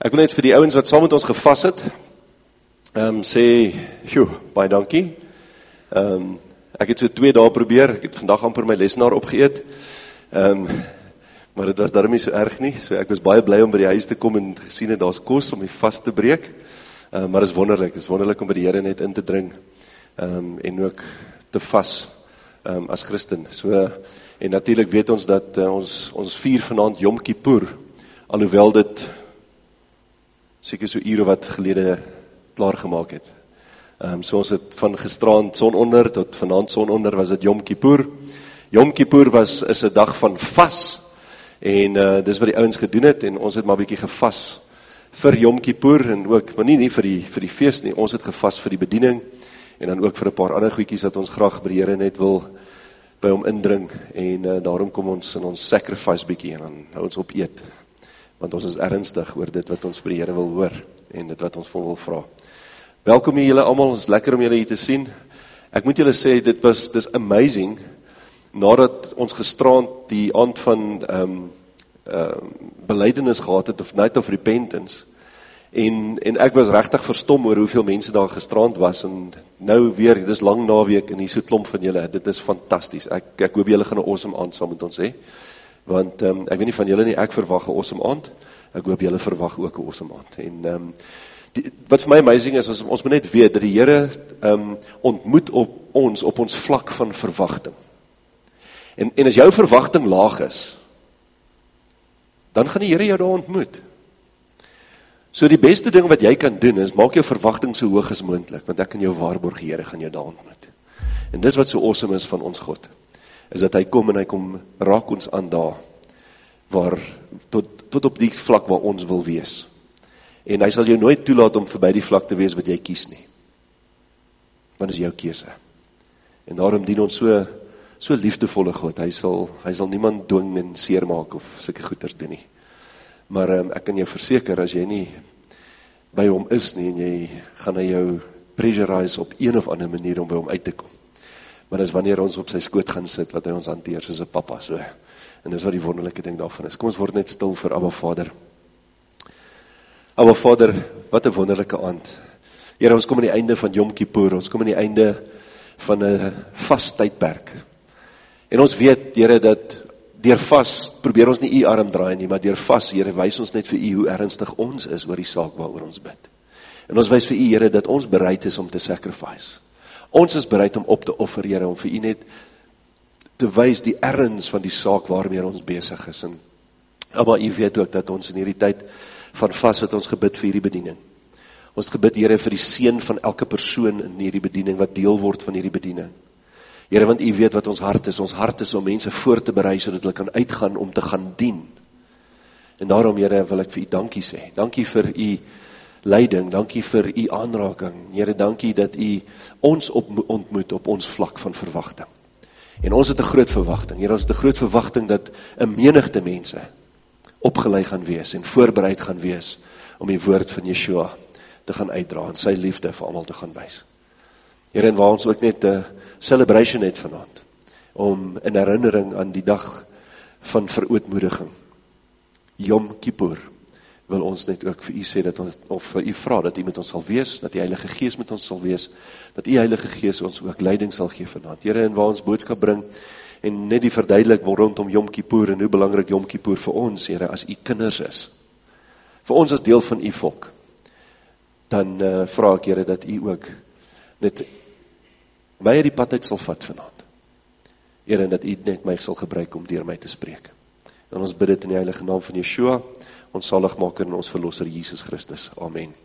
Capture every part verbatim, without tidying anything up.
Ek wil net vir die ouens wat saam met ons gevas het, um, sê, joe, baie dankie. Um, ek het so twee dae probeer, ek het vandag amper my lesenaar opgeëet, um, maar dit was daarom nie so erg nie, so ek was baie bly om by die huis te kom en gesien het, daar is kos om die vas te breek, um, maar dit is wonderlik, dit is wonderlik om by die Here net in te dring, um, en ook te vas um, as Christen. So, en natuurlijk weet ons dat uh, ons, ons vier vanaand Yom Kippur, alhoewel dit seker so ure wat gelede klaargemaak het. Um, so ons het van gisterand sononder tot vanaand sononder was het Yom Kippur. Yom Kippur was, is 'n dag van vas, en uh, dis wat die ouens gedoen het, en ons het maar bietjie gevas vir Yom Kippur, en ook, maar nie, nie vir die, vir die feest nie, ons het gevas vir die bediening, en dan ook vir 'n paar ander goedjies dat ons graag by die Here net wil by hom indring, en uh, daarom kom ons in ons sacrifice bietjie, en dan hou ons op eet, want ons is ernstig oor dit wat ons vir die Here wil hoor, en dit wat ons vir hom wil vra. Welkom hier julle almal, ons is lekker om julle hier te sien. Ek moet julle sê, dit was, dit is amazing, nadat ons gisterand die aand van um, uh, belydenis gehad het, of night of repentance, en, en ek was regtig verstom oor hoeveel mense daar gisterand was, en nou weer, dit is lang naweek, en hier so klomp van julle, dit is fantasties, ek, ek hoop julle gaan 'n awesome aand saam met ons hê, want um, ek weet nie van julle nie, ek verwag 'n awesome aand, ek hoop julle verwag ook 'n awesome aand, en um, die, wat vir my amazing is, is, ons moet net weet, dat die Here um, ontmoet op ons, op ons vlak van verwagting, en, en as jou verwagting laag is, dan gaan die Here jou daar ontmoet. So die beste ding wat jy kan doen, is maak jou verwagting so hoog as moontlik, want ek kan jou waarborg, die Here gaan jou daar ontmoet. En dis wat so awesome is van ons God, is dat hy kom en hy kom raak ons aan daar, waar, tot, tot op die vlak waar ons wil wees. En hy sal jou nooit toelaat om verby die vlak te wees wat jy kies nie. Want dit is jou keuse. En daarom dien ons so, so liefdevolle God, hy sal, hy sal niemand dwing en seermaak of sulke goeders doen nie. Maar um, ek kan jou verseker, as jy nie by hom is nie, en jy gaan hy jou pressurize op een of ander manier om by hom uit te kom. Maar dis wanneer ons op sy skoot gaan sit, wat hy ons hanteer soos 'n papa, so. En dis wat die wonderlike ding daarvan is. Kom ons word net stil vir Abba Vader. Abba Vader, wat 'n wonderlike aand. Here, ons kom aan die einde van Yom Kippur, ons kom aan die einde van 'n vas tydperk. En ons weet, Here, dat deur vas, probeer ons nie u arm draai nie, maar deur vas, Here, wys ons net vir u hoe ernstig ons is oor die saak waaroor ons bid. En ons wys vir u, Here, dat ons bereid is om te sacrifice. Ons is bereid om op te offer, Here, om vir u net te wys die erns van die saak waarmee ons besig is. En, maar u weet ook dat ons in hierdie tyd van vas het ons gebid vir hierdie bediening. Ons het gebid, Here, vir die seën van elke persoon in hierdie bediening, wat deel word van hierdie bediening. Here, want u weet wat ons hart is. Ons hart is om mense voor te berei, sodat hulle kan uitgaan om te gaan dien. En daarom, Here, wil ek vir u dankie sê. Dankie vir u leiding, dankie vir u aanraking. Here, dankie dat u ons op, ontmoet op ons vlak van verwagting. En ons het 'n groot verwagting. Here, ons het 'n groot verwagting dat 'n menigte mense opgelei gaan wees en voorbereid gaan wees om die woord van Yeshua te gaan uitdra en sy liefde vir almal te gaan wys. Here, en waar ons ook net 'n celebration het vanaand, om in herinnering aan die dag van verootmoediging, Yom Kippur, wil ons net ook vir u sê, dat ons, of vir u vra, dat u met ons sal wees, dat die Heilige Gees met ons sal wees, dat u Heilige Gees ons ook leiding sal gee vanaand. Here, en waar ons boodskap bring, en net die verduidelik word rondom Yom Kippur, en hoe belangrik Yom Kippur vir ons, Here, as u kinders is, vir ons as deel van u volk, dan uh, vra ek, Here, dat u ook net my uit die pad uit sal vat vanaand. Here, en dat u net my sal gebruik om deur my te spreek. En ons bid dit in die heilige naam van Yeshua, ons saligmaker en ons verlosser Jesus Christus. Amen.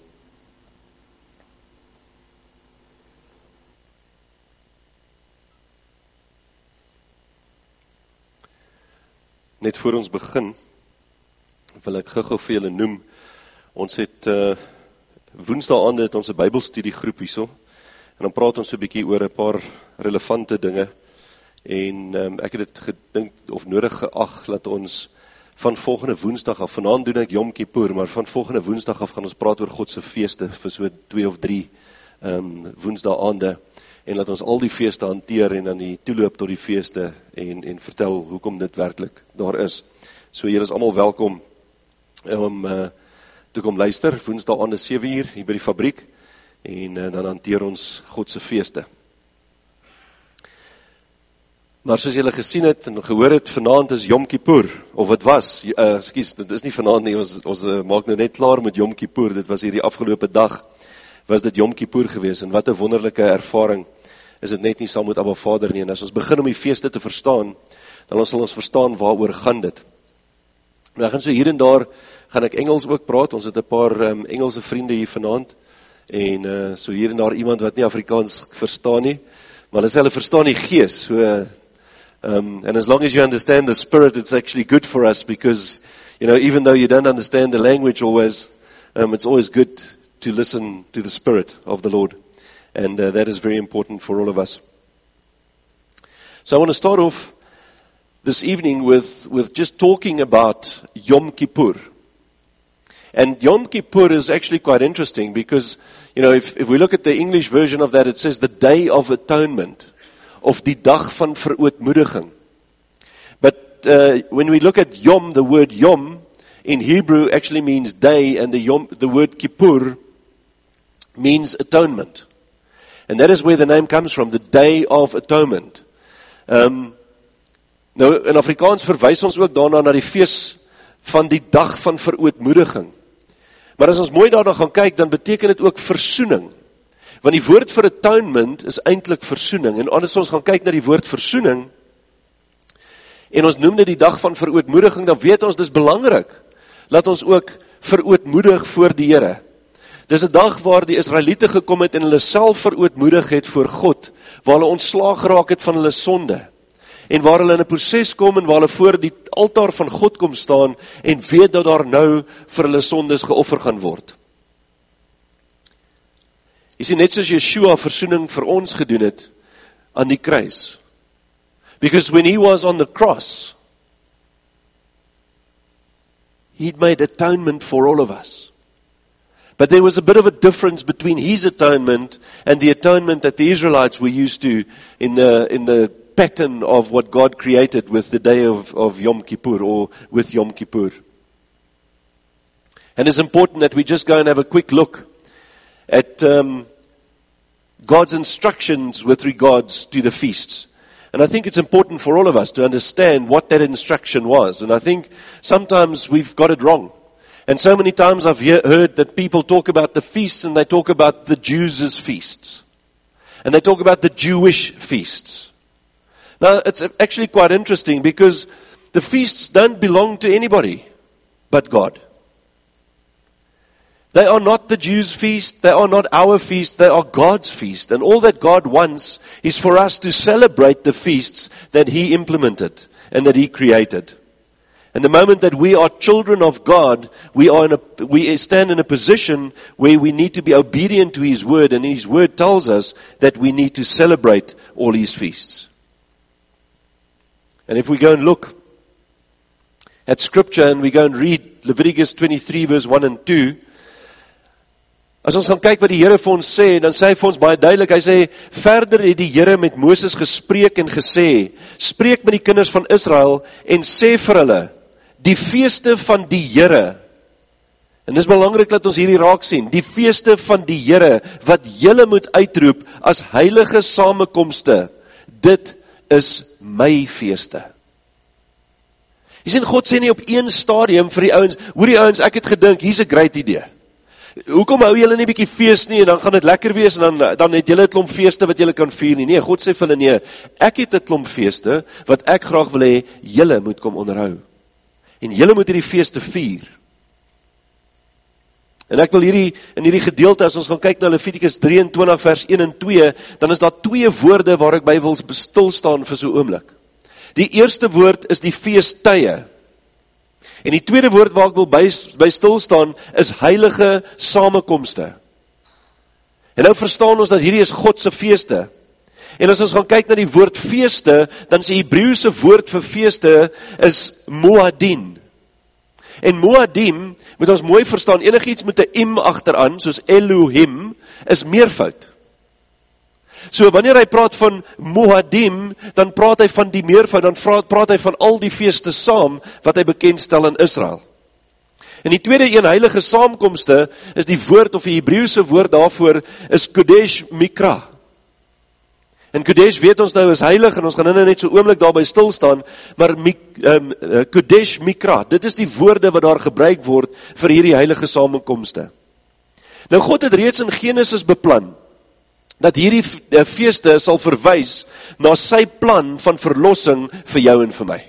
Net voor ons begin, wil ek gou-gou vir julle noem, ons het uh, woensdaande het ons 'n Bybelstudiegroep hierso, en dan praat ons so 'n bietjie oor 'n paar relevante dinge, en um, ek het dit gedink, of nodig geag, dat ons van volgende woensdag af, vanaand doen ek Yom Kippur, maar van volgende woensdag af gaan ons praat oor Godse feeste, vir so twee of drie um, woensdaande, en laat ons al die feeste hanteer, en dan die toeloop tot die feeste, en, en vertel hoekom dit werklik daar is. So julle is almal welkom, om uh, toe kom luister, woensdae aande sewe uur hier by die fabriek, en uh, dan hanteer ons God se feeste. Maar soos julle gesien het en gehoor het, vanaand is Yom Kippur, of het was, uh, excuse, dit is nie vanaand nie, ons, ons uh, maak nou net klaar met Yom Kippur, dit was hier die afgelope dag, was dit Yom Kippur gewees, en wat 'n wonderlike ervaring, is dit net nie saam met Abba Vader nie, en as ons begin om die feeste te verstaan, dan sal ons verstaan waaroor gaan dit. Nou, ek gaan so hier en daar, gaan ek Engels ook praat, ons het 'n paar um, Engelse vriende hier vanaand, en uh, so hier en daar iemand wat nie Afrikaans verstaan nie, maar hulle sê hulle verstaan die gees, so, uh, um, and as long as you understand the spirit, it's actually good for us, because, you know, even though you don't understand the language always, um, it's always good to listen to the spirit of the Lord, and uh, that is very important for all of us. So I want to start off this evening with, with just talking about Yom Kippur. And Yom Kippur is actually quite interesting because, you know, if, if we look at the English version of that, it says the Day of Atonement, of die dag van verootmoediging. But uh, when we look at Yom, the word Yom in Hebrew actually means day, and the, Yom, the word Kippur means atonement. And that is where the name comes from, the Day of Atonement. Um, nou, in Afrikaans verwys ons ook daarna na die fees van die dag van verootmoediging. Maar as ons mooi daarna gaan kyk, dan beteken dit ook versoening. Want die woord vir atonement is eintlik versoening. En as ons gaan kyk na die woord versoening, en ons noem dit die dag van verootmoediging, dan weet ons, dis belangrik, laat ons ook verootmoedig voor die Here. Dis 'n dag waar die Israeliete gekom het en hulle self verootmoedig het voor God, waar hulle ontslaag geraak het van hulle sonde, en waar hulle in 'n proses kom en waar hulle voor die altaar van God kom staan en weet dat daar nou vir hulle sondes geoffer gaan word. Jy sien, net soos Yeshua versoening vir ons gedoen het aan die kruis. Because when he was on the cross, he'd made atonement for all of us. But there was a bit of a difference between his atonement and the atonement that the Israelites were used to in the in the pattern of what God created with the day of, of Yom Kippur, or with Yom Kippur. And it's important that we just go and have a quick look at um, God's instructions with regards to the feasts. And I think it's important for all of us to understand what that instruction was. And I think sometimes we've got it wrong. And so many times I've hear, heard that people talk about the feasts, and they talk about the Jews' feasts. And they talk about the Jewish feasts. Now, it's actually quite interesting because the feasts don't belong to anybody but God. They are not the Jews' feast, they are not our feast, they are God's feast. And all that God wants is for us to celebrate the feasts that He implemented and that He created. And the moment that we are children of God, we are in a, we stand in a position where we need to be obedient to His word, and His word tells us that we need to celebrate all His feasts. And if we go and look at Scripture and we go and read Leviticus twenty-three verse one and two, as ons gaan kyk wat die Here vir ons sê, dan sê hy vir ons baie duidelik, hy sê, verder het die Here met Moses gespreek en gesê, spreek met die kinders van Israel en sê vir hulle, die feeste van die Here, en dis belangrik dat ons hierdie raak sien, die feeste van die Here, wat julle moet uitroep as heilige samekomste, dit is my feeste. Jy sien, God sê nie op een stadium vir die ouens, hoor die ouens, ek het gedink, hier's 'n great idee. Hoekom hou julle nie 'n bietjie fees nie, en dan gaan dit lekker wees, en dan, dan het julle 'n klomp feeste wat julle kan vier nie. Nee, God sê vir hulle, nee, ek het 'n klomp feeste, wat ek graag wil hê, julle moet kom onderhou. En julle moet hierdie feeste vier. En ek wil hierdie, in hierdie gedeelte, as ons gaan kyk na Levitikus drieëntwintig vers een en twee, dan is daar twee woorde waar ek by wil stilstaan vir so 'n oomblik. Die eerste woord is die feestye. En die tweede woord waar ek wil by, by stilstaan, is heilige samekomste. En nou verstaan ons dat hierdie is God se feeste. En as ons gaan kyk na die woord feeste, dan is die Hebreëse woord vir feeste is Moadim. En Moadim, moet ons mooi verstaan, enigiets met 'n im agteraan, soos Elohim, is meervoud. So wanneer hy praat van Moadim, dan praat hy van die meervoud, dan praat hy van al die feeste saam, wat hy bekendstel in Israel. En die tweede een, heilige saamkomste, is die woord of die Hebreëse woord daarvoor, is Kodesh Mikra. En Kodesh weet ons nou is heilig, en ons gaan nou net so oomblik daarby stil staan, maar um, Kodesh Mikra, dit is die woorde wat daar gebruik word vir hierdie heilige saamkomste. Nou God het reeds in Genesis beplan, dat hierdie feeste sal verwys na sy plan van verlossing vir jou en vir my.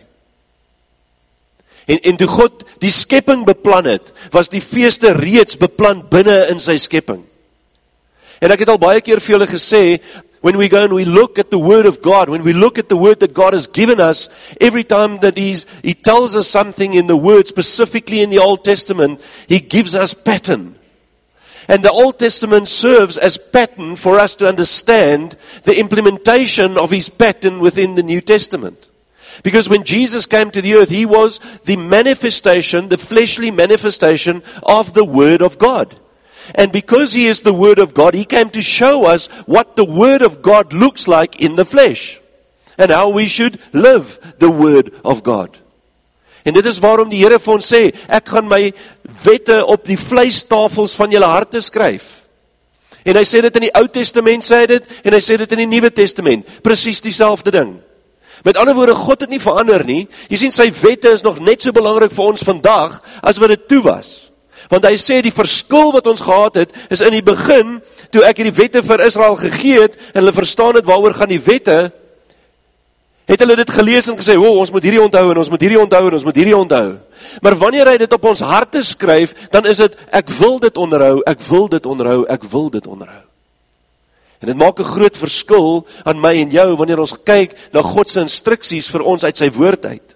En, en toe God die skepping beplan het, was die feeste reeds beplan binne in sy skepping. En ek het al baie keer vir julle gesê, when we go and we look at the word of God, when we look at the word that God has given us, every time that he's, he tells us something in the word, specifically in the Old Testament, he gives us pattern. And the Old Testament serves as pattern for us to understand the implementation of his pattern within the New Testament. Because when Jesus came to the earth, he was the manifestation, the fleshly manifestation of the Word of God. And because he is the Word of God, he came to show us what the Word of God looks like in the flesh. And how we should live the Word of God. En dit is waarom die Here vir ons sê, ek gaan my wette op die vleistafels van julle harte skryf. En hy sê dit in die Ou Testament, sê hy dit, en hy sê dit in die Nuwe Testament. Presies dieselfde ding. Met ander woorde, God het nie verander nie. Jy sien, sy wette is nog net so belangrik vir ons vandag, as wat dit toe was. Want hy sê, die verskil wat ons gehad het, is in die begin, toe ek die wette vir Israel gegee het, en hulle verstaan het, waaroor gaan die wette, het hulle dit gelees en gesê, oh, ons moet hierdie onthou, en ons moet hierdie onthou, en ons moet hierdie onthou. Maar wanneer hy dit op ons harte skryf, dan is dit, ek wil dit onderhou, ek wil dit onderhou, ek wil dit onderhou. En dit maak 'n groot verskil aan my en jou, wanneer ons kyk na God se instruksies vir ons uit sy woord uit.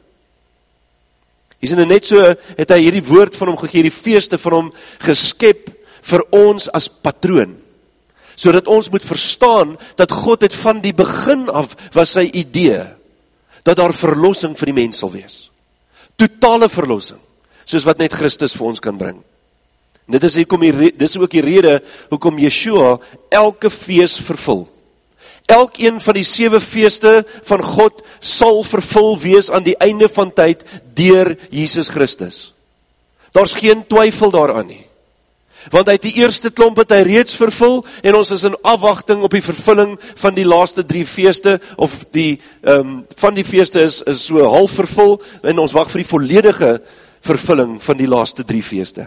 Hier is net so, het hy hierdie woord van hom gegee, die feeste van hom geskep vir ons as patroon. Sodat ons moet verstaan, dat God het van die begin af, was sy idee, dat daar verlossing vir die mens sal wees. Totale verlossing, soos wat net Christus vir ons kan bring. En dit is, hier kom die, dit is ook die rede, hoekom Yeshua elke fees vervul. Elkeen van die sewe feeste van God sal vervul wees aan die einde van tyd deur Jesus Christus. Daar's geen twyfel daaraan nie. Want uit die eerste klomp het hy reeds vervul, en ons is in afwagting op die vervulling van die laaste drie feeste, of die, um, van die feeste is, is so half vervul, en ons wag vir die volledige vervulling van die laaste drie feeste.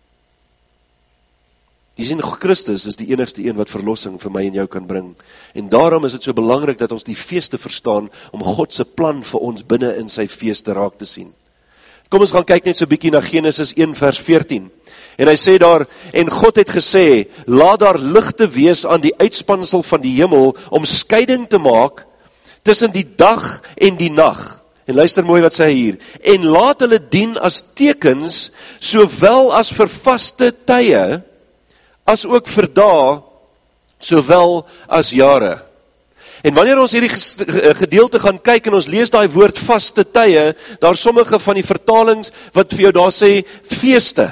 Jy sien, Christus is die enigste een wat verlossing vir my en jou kan bring. En daarom is dit so belangrik dat ons die feeste verstaan, om God se plan vir ons binne in sy feeste raak te sien. Kom ons gaan kyk net so 'n bietjie na Genesis een vers veertien. En hy sê daar, en God het gesê, laat daar ligte wees aan die uitspansel van die hemel, om skeiding te maak tussen die dag en die nag. En luister mooi wat sê hy hier, en laat hulle dien as tekens, sowel as vir vaste tye, as ook vir dae, sowel as jare. En wanneer ons hierdie gedeelte gaan kyk, en ons lees daai woord vaste tye, daar sommige van die vertalings, wat vir jou daar sê, feeste.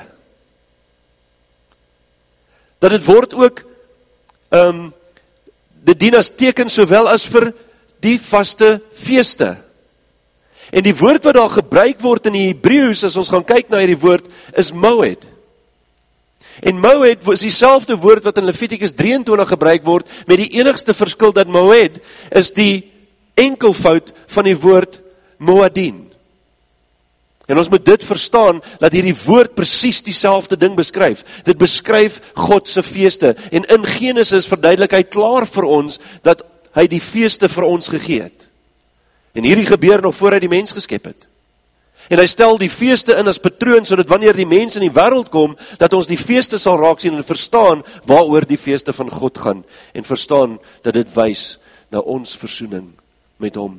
Dat het word ook, um, dit dien as teken, sowel as vir die vaste feeste. En die woord wat daar gebruik word in die Hebreëus, as ons gaan kyk na hierdie woord, is moed. En moed is dieselfde woord wat in Levitikus drieëntwintig gebruik word, met die enigste verskil dat moed is die enkelvoud van die woord moadin. En ons moet dit verstaan, dat hierdie woord presies dieselfde ding beskryf. Dit beskryf God se feeste. En in Genesis verduidelik hy klaar vir ons, dat hy die feeste vir ons gegee het. En hierdie gebeur nog voor hy die mens geskep het. En hy stel die feeste in as patroon, sodat wanneer die mens in die wêreld kom, dat ons die feeste sal raak sien en verstaan waaroor die feeste van God gaan, en verstaan dat dit wys na ons versoening met hom.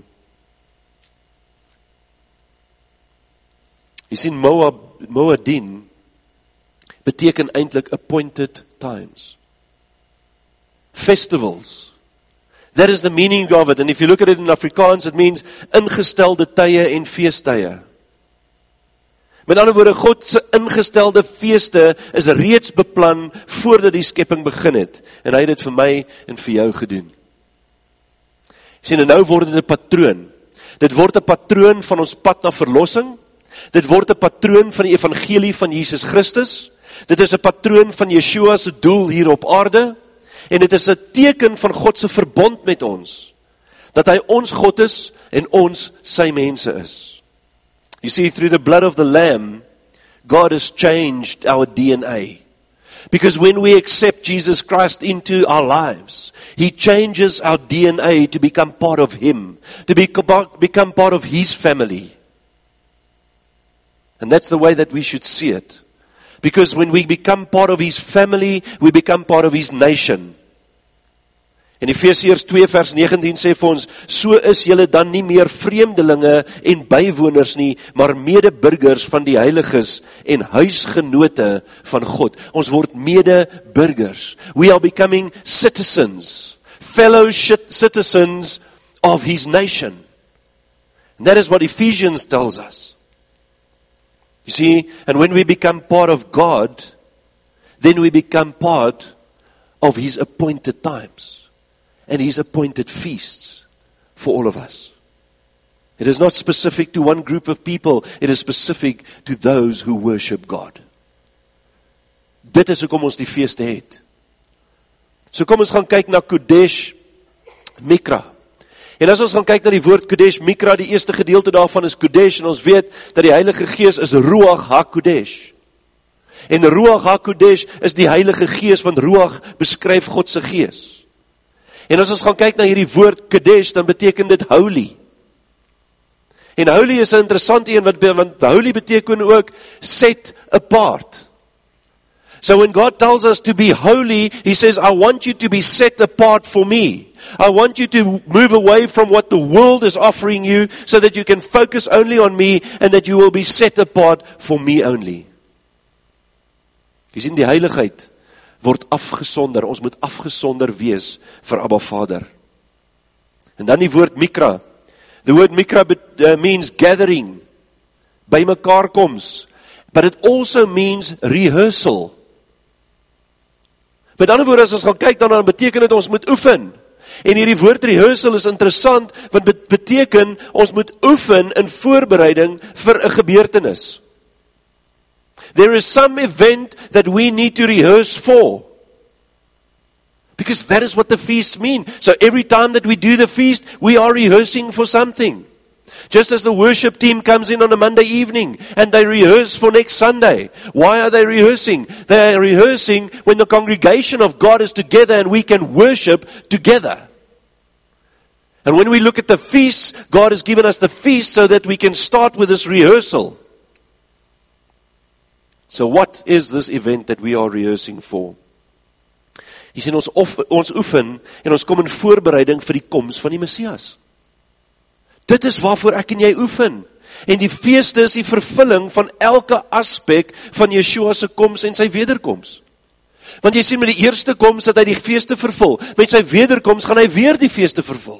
Jy sien, Moab, Moadin beteken eintlik appointed times. Festivals. That is the meaning of it. And if you look at it in Afrikaans, it means ingestelde tye en feestye. Met ander woorde, God se ingestelde feeste is reeds beplan voordat die skepping begin het. En hy het dit vir my en vir jou gedoen. Sien, en nou word dit 'n patroon. Dit word 'n patroon van ons pad na verlossing. Dit word 'n patroon van die evangelie van Jesus Christus. Dit is 'n patroon van Yeshua se doel hier op aarde. En dit is 'n teken van God se verbond met ons. Dat hy ons God is en ons sy mense is. You see, through the blood of the Lamb, God has changed our D N A. Because when we accept Jesus Christ into our lives, He changes our D N A to become part of Him, to be, become part of His family. And that's the way that we should see it. Because when we become part of His family, we become part of His nation. En Efesiërs twee vers negentien sê vir ons, so is julle dan nie meer vreemdelinge en bywoners nie, maar medeburgers van die heiliges en huisgenote van God. Ons word medeburgers. We are becoming citizens, fellow citizens of His nation. And that is what Ephesians tells us. You see, and when we become part of God, then we become part of His appointed times. And His appointed feasts for all of us. It is not specific to one group of people. It is specific to those who worship God. Dit is hoekom ons die feeste het. So kom ons gaan kyk na Kodesh Mikra. En as ons gaan kyk na die woord Kodesh Mikra, die eerste gedeelte daarvan is Kodesh, en ons weet dat die Heilige Gees is Ruach HaKodesh. En Ruach HaKodesh is die Heilige Gees, want Ruach beskryf God se Gees. En as ons gaan kyk na hierdie woord Kadesh, dan beteken dit holy. En holy is 'n interessante een, want, want holy beteken ook set apart. So when God tells us to be holy, He says, I want you to be set apart for me. I want you to move away from what the world is offering you, so that you can focus only on me, and that you will be set apart for me only. Jy sien, die heiligheid word afgesonder, ons moet afgesonder wees vir Abba Vader. En dan die woord Mikra. The word Mikra means gathering, by mekaar koms, but it also means rehearsal. Met ander woorde, as ons gaan kyk, dan, dan beteken dit ons moet oefen. En hierdie woord rehearsal is interessant, want dit beteken ons moet oefen in voorbereiding vir 'n gebeurtenis. There is some event that we need to rehearse for. Because that is what the feasts mean. So every time that we do the feast, we are rehearsing for something. Just as the worship team comes in on a Monday evening and they rehearse for next Sunday. Why are they rehearsing? They are rehearsing when the congregation of God is together and we can worship together. And when we look at the feasts, God has given us the feast so that we can start with this rehearsal. So what is this event that we are rehearsing for? Jy sien, ons, of, ons oefen en ons kom in voorbereiding vir die koms van die Messias. Dit is waarvoor ek en jy oefen. En die feeste is die vervulling van elke aspek van Yeshua se koms en sy wederkoms. Want jy sien, met die eerste koms het hy die feeste vervul. Met sy wederkoms gaan hy weer die feeste vervul.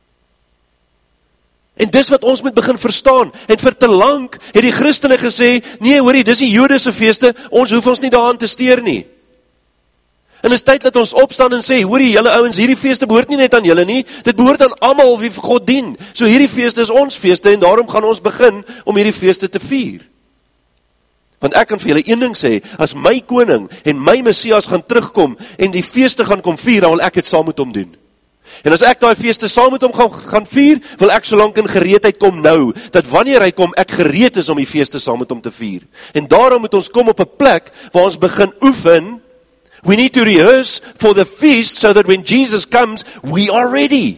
En dis wat ons moet begin verstaan. En vir te lank het die Christene gesê, nee hoorie, dis die Jodese feeste, ons hoef ons nie daaraan te steur nie. En is tyd dat ons opstaan en sê, hoorie, julle ouens, hierdie feeste behoort nie net aan julle nie, dit behoort aan almal wie vir God dien. So hierdie feeste is ons feeste, en daarom gaan ons begin om hierdie feeste te vier. Want ek kan vir julle een ding sê, as my koning en my Messias gaan terugkom, en die feeste gaan kom vier, dan wil ek het saam met hom doen. En as ek daai feeste saam met hom gaan, gaan vier, wil ek solank in gereedheid kom nou, dat wanneer hy kom, ek gereed is om die feeste saam met hom te vier. En daarom moet ons kom op 'n plek, waar ons begin oefen. We need to rehearse for the feast, so that when Jesus comes, we are ready.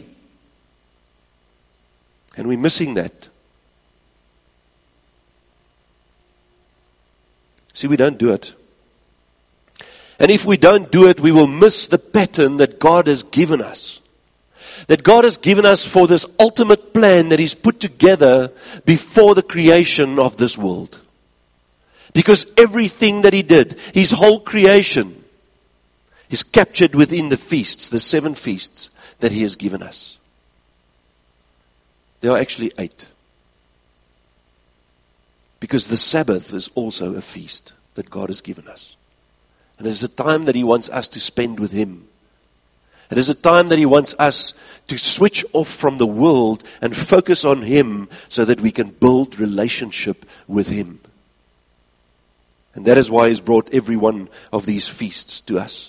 And we're missing that. See, we don't do it. And if we don't do it, we will miss the pattern that God has given us. That God has given us for this ultimate plan that He's put together before the creation of this world. Because everything that He did, His whole creation, is captured within the feasts, the seven feasts that He has given us. There are actually eight. Because the Sabbath is also a feast that God has given us. And it is a time that He wants us to spend with Him. It is a time that He wants us to switch off from the world and focus on Him so that we can build relationship with Him. And that is why He's brought every one of these feasts to us.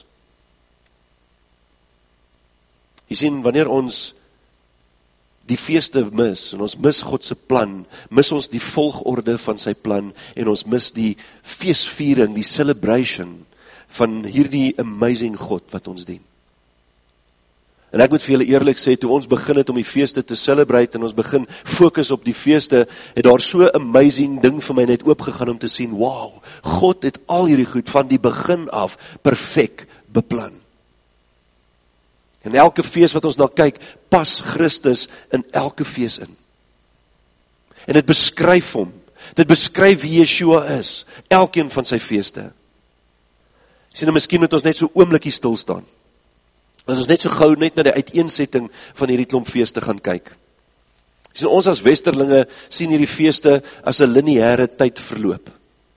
Jy sien, wanneer ons die feeste mis, en ons mis God se plan, mis ons die volgorde van sy plan, en ons mis die feesviering, die celebration, van hierdie amazing God wat ons dien. En ek moet vir julle eerlik sê, toe ons begin het om die feeste te celebrate, en ons begin fokus op die feeste, het daar so amazing ding vir my net oopgegaan om te sien, wow, God het al hierdie goed van die begin af perfek beplan. En elke feest wat ons na kyk, pas Christus in elke feest in. En dit beskryf hom, dit beskryf wie Yeshua is, elkeen van sy feeste. Jy sien, en miskien moet ons net so oomblikie stilstaan. Dat ons net so gauw net na die uiteensetting van hierdie klomp feeste gaan kyk. Jy sien, ons as Westerlinge sien hierdie feeste as 'n lineêre tydverloop.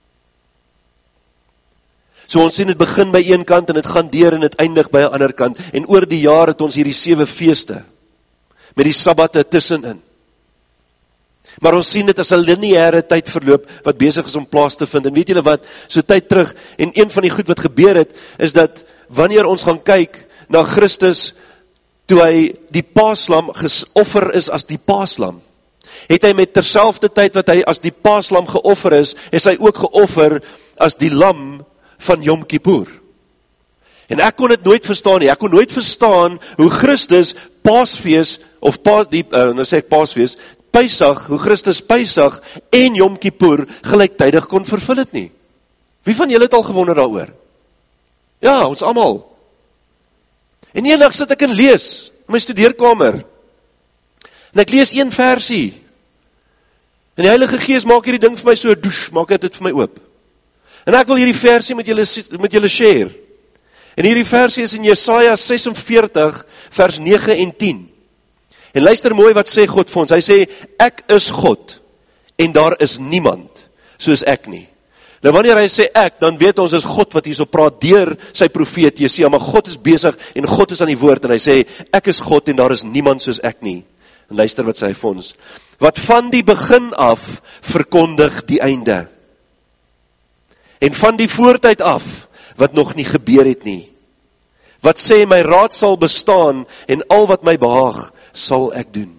So ons sien het begin by een kant en het gaan deur en het eindig by 'n ander kant. En oor die jaar het ons hierdie sewe feeste, met die sabbate tussenin. Maar ons sien dit as 'n lineêre tydverloop wat besig is om plaas te vind. En weet julle wat, so tyd terug, en een van die goed wat gebeur het, is dat wanneer ons gaan kyk na Christus, toe hy die paaslam geoffer is as die paaslam, het hy met terselfde tyd wat hy as die paaslam geoffer is, is hy ook geoffer as die lam van Yom Kippur. En ek kon dit nooit verstaan nie, ek kon nooit verstaan hoe Christus Paasfees, of pa, die, uh, nou sê ek Paasfees, Pesach, hoe Christus Pesach en Yom Kippur gelyktydig kon vervul het nie. Wie van julle het al gewonder daaroor? Ja, ons almal. En eendag sit ek en lees, in my studeerkamer, en ek lees een versie, en die Heilige Gees maak hierdie ding vir my so, douche, maak dit vir my oop. En ek wil hierdie versie met julle, met julle share. En hierdie versie is in Jesaja ses en veertig, vers nege en tien. En luister mooi wat sê God vir ons. Hy sê, ek is God, en daar is niemand soos ek nie. Nou wanneer hy sê ek, dan weet ons is God wat hier so praat deur sy profeet Jesaja, maar God is besig en God is aan die woord, en hy sê, ek is God en daar is niemand soos ek nie. En luister wat sê hy vir ons. Wat van die begin af verkondig die einde. En van die voortyd af, wat nog nie gebeur het nie. Wat sê, my raad sal bestaan, en al wat my behaag, sal ek doen.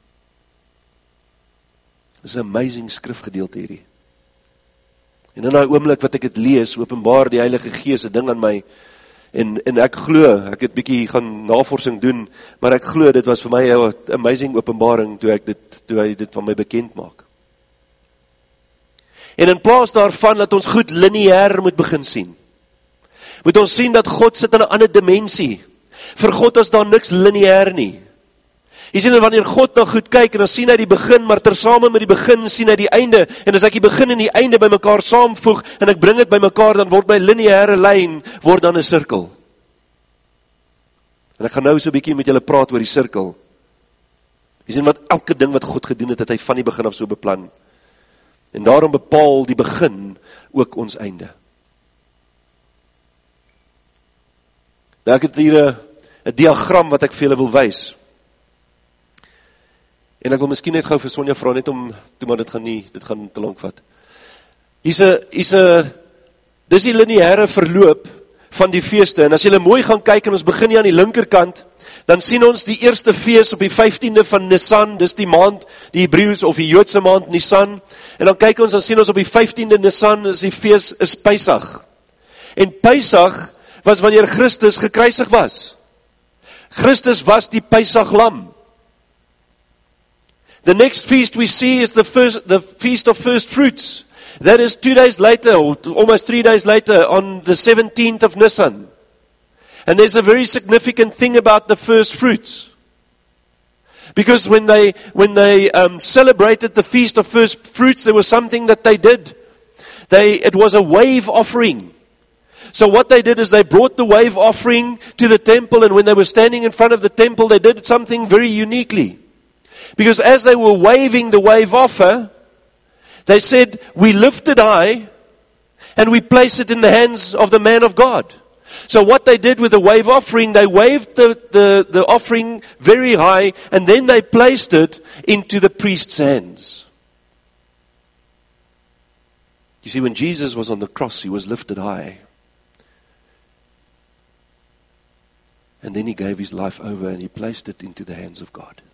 Dit is 'n amazing skrifgedeelte hierdie. En in daai oomblik wat ek dit lees, openbaar die Heilige Gees 'n ding aan my, en, en ek glo, ek het bietjie gaan navorsing doen, maar ek glo, dit was vir my 'n amazing openbaring, toe ek dit, toe hy dit van my bekend maak. En in plaas daarvan, dat ons goed lineair moet begin sien, moet ons sien dat God sit in 'n ander dimensie. Vir God is daar niks lineair nie. Jy sien, wanneer God na goed kyk, en dan sien hy die begin, maar tersame met die begin sien hy die einde, en as ek die begin en die einde by mekaar saamvoeg, en ek bring dit by mekaar, dan word my lineaire lyn, word dan 'n sirkel. En ek gaan nou so 'n bietjie met julle praat oor die sirkel. Jy sien, wat elke ding wat God gedoen het, het hy van die begin af so beplan. En daarom bepaal die begin ook ons einde. Nou ek het hier 'n 'n diagram wat ek vir julle wil wys. En ek wil miskien net gou vir Sonja vra net om, toe maar dit gaan nie, dit gaan te lank vat. Hier's 'n hier's 'n dis die lineêre verloop van die feeste. En as julle mooi gaan kyk en ons begin hier aan die linkerkant, dan sien ons die eerste fees op die vyftiende van Nisan, dis die maand, die Hebreëse of die Joodse maand Nisan. En dan kyk ons, dan sien ons op die vyftiende Nisan is die fees is Pesach. En Pesach was wanneer Christus gekruisig was. Christus was die Pesach lam. The next feast we see is the first, the feast of first fruits. That is two days later, or almost three days later, on the seventeenth of Nisan. And there's a very significant thing about the first fruits. Because when they, when they um, celebrated the feast of first fruits, there was something that they did. They, it was a wave offering. So what they did is they brought the wave offering to the temple, and when they were standing in front of the temple, they did something very uniquely. Because as they were waving the wave offer, they said, we lift it high, and we place it in the hands of the man of God. So what they did with the wave offering, they waved the, the, the offering very high, and then they placed it into the priest's hands. You see, when Jesus was on the cross, he was lifted high. And then he gave his life over and he placed it into the hands of God.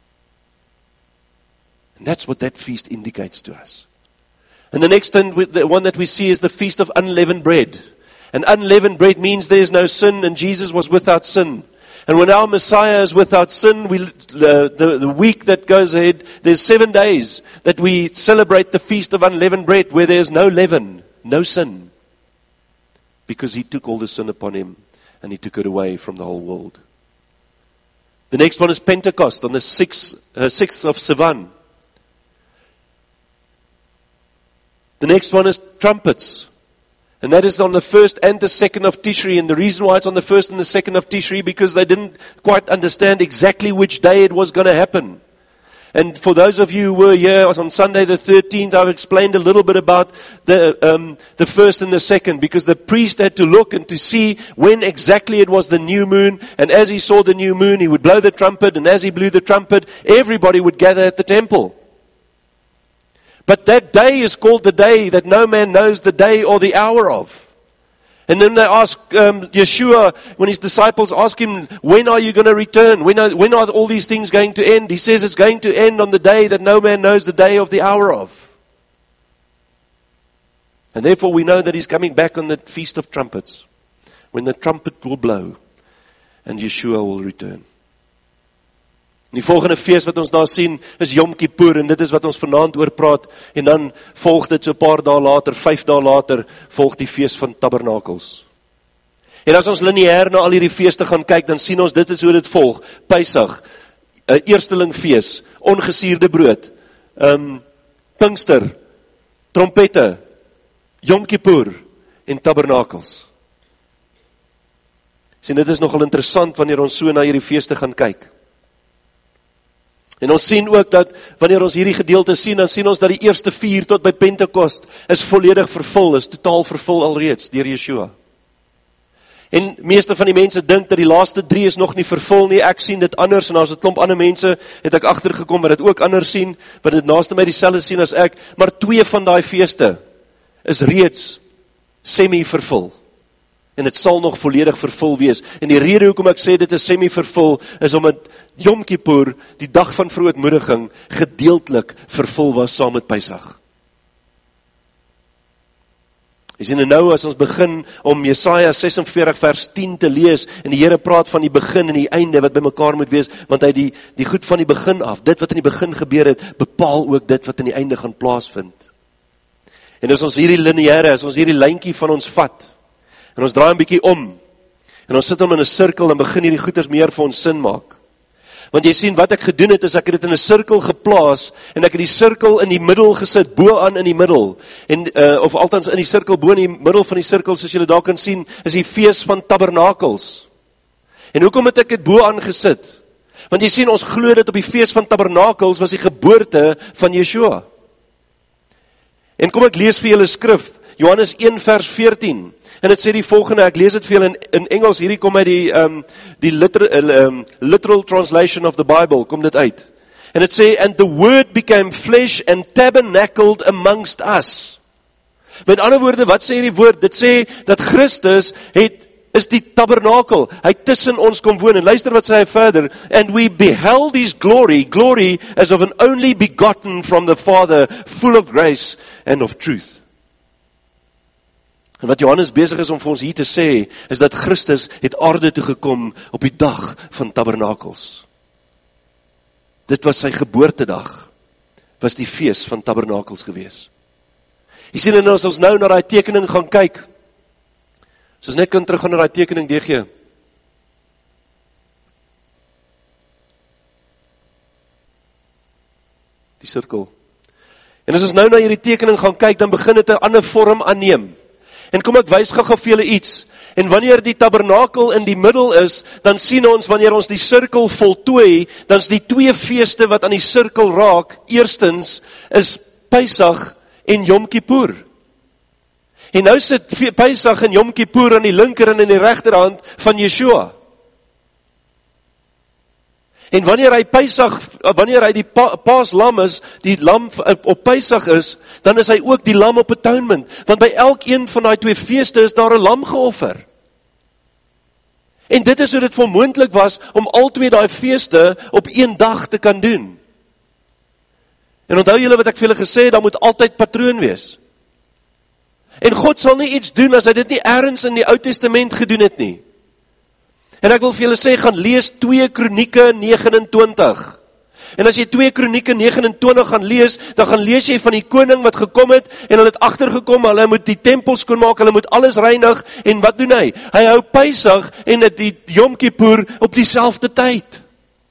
And that's what that feast indicates to us. And the next one, the one that we see is the Feast of Unleavened Bread. And unleavened bread means there is no sin, and Jesus was without sin. And when our Messiah is without sin, we, uh, the, the week that goes ahead, there's seven days that we celebrate the Feast of Unleavened Bread, where there's no leaven, no sin. Because he took all the sin upon him, and he took it away from the whole world. The next one is Pentecost, on the sixth, uh, sixth of Sivan. The next one is trumpets. And that is on the first and the second of Tishri. And the reason why it's on the first and the second of Tishri, because they didn't quite understand exactly which day it was going to happen. And for those of you who were here on Sunday the thirteenth, I've explained a little bit about the um, the first and the second, because the priest had to look and to see when exactly it was the new moon. And as he saw the new moon, he would blow the trumpet. And as he blew the trumpet, everybody would gather at the temple. But that day is called the day that no man knows the day or the hour of. And then they ask um, Yeshua, when his disciples ask him, when are you going to return? When are, when are all these things going to end? He says it's going to end on the day that no man knows the day of the hour of. And therefore we know that he's coming back on the Feast of Trumpets, when the trumpet will blow and Yeshua will return. Die volgende feest wat ons daar sien is Yom Kippur, en dit is wat ons vanaand oor praat, en dan volg dit so 'n paar dae later, vyf dae later, volg die feest van Tabernakels. En as ons lineêr na al hierdie feeste gaan kyk, dan sien ons dit is hoe dit volg. Pesach, 'n eerstelingfees, ongesuurde brood, um, Pinkster, trompette, Yom Kippur en Tabernakels. Sien, dit is nogal interessant wanneer ons so na hierdie feeste gaan kyk. En ons sien ook dat, wanneer ons hierdie gedeelte sien, dan sien ons dat die eerste vier tot by Pentekost is volledig vervul, is totaal vervul alreeds deur Yeshua. En meeste van die mense dink dat die laaste drie is nog nie vervul nie. Ek sien dit anders, en as 'n klomp ander mense het ek agtergekom wat dit ook anders sien, wat dit naaste my dieselfde sien as ek, maar twee van daai feeste is reeds semi-vervul. En dit sal nog volledig vervul wees. En die rede hoekom ek sê dit is semi-vervul, is omdat Yom Kippur, die dag van verootmoediging, gedeeltelik vervul was saam met Pesach. Jy sien, en nou as ons begin om Jesaja ses en veertig vers tien te lees, en die Here praat van die begin en die einde wat by mekaar moet wees, want hy die, die goed van die begin af, dit wat in die begin gebeur het, bepaal ook dit wat in die einde gaan plaasvind. En as ons hierdie lineêre, as ons hierdie lyntjie van ons vat, en ons draai 'n bietjie om, en ons sit hom in 'n sirkel, en begin hierdie goeders meer vir ons sin maak. Want jy sien, wat ek gedoen het, is ek het dit in 'n sirkel geplaas, en ek het die sirkel in die middel gesit, bo aan in die middel, en, uh, of althans in die sirkel, bo in die middel van die sirkel, soos julle daar kan sien, is die feest van Tabernakels. En hoekom het ek dit bo aan gesit? Want jy sien, ons glo dat op die feest van Tabernakels was die geboorte van Yeshua. En kom ek lees vir julle skrif, Johannes een vers veertien, en het sê die volgende, ek lees het vir julle in, in Engels, hierdie kom uit die, um, die literal, um, literal translation of the Bible, kom dit uit. En het sê, and the word became flesh and tabernacled amongst us. Met ander woorde, wat sê hierdie woord? Dit sê, dat Christus het, is die tabernakel, hy tussen ons kom woon, en luister wat sê hy verder, and we beheld his glory, glory as of an only begotten from the Father, full of grace and of truth. En wat Johannes besig is om vir ons hier te sê, is dat Christus het aarde toe gekom op die dag van Tabernakels. Dit was sy geboortedag, was die feest van Tabernakels gewees. Jy sien, en as ons nou na die tekening gaan kyk, as ons net kan teruggaan na die tekening, D G. Die sirkel. En as ons nou na hierdie tekening gaan kyk, dan begin dit 'n ander vorm aanneem. En kom ek wys gou-gou vir julle iets, en wanneer die tabernakel in die middel is, dan sien ons, wanneer ons die sirkel voltooi, dan is die twee feeste wat aan die sirkel raak, eerstens is Pesach en Yom Kippur. En nou sit Pesach en Yom Kippur aan die linker en in die regterhand van Yeshua. En wanneer hy Pesach, wanneer hy die pa, paaslam is, die lam op Pesach is, dan is hy ook die lam op atonement. Want by elkeen van die twee feeste is daar 'n lam geoffer. En dit is hoe dit onmoontlik was om al twee daai feeste op een dag te kan doen. En onthou julle wat ek vir julle gesê het, daar moet altyd patroon wees. En God sal nie iets doen as hy dit nie ergens in die Ou Testament gedoen het nie. En ek wil vir julle sê, gaan lees twee Kronieke nege en twintig. En as jy twee Kronieke nege en twintig gaan lees, dan gaan lees jy van die koning wat gekom het, en hulle het agtergekom, hulle moet die tempel skoonmaak, hulle moet alles reinig, en wat doen hy? Hy hou Pesach en die Yom Kippur op dieselfde tyd.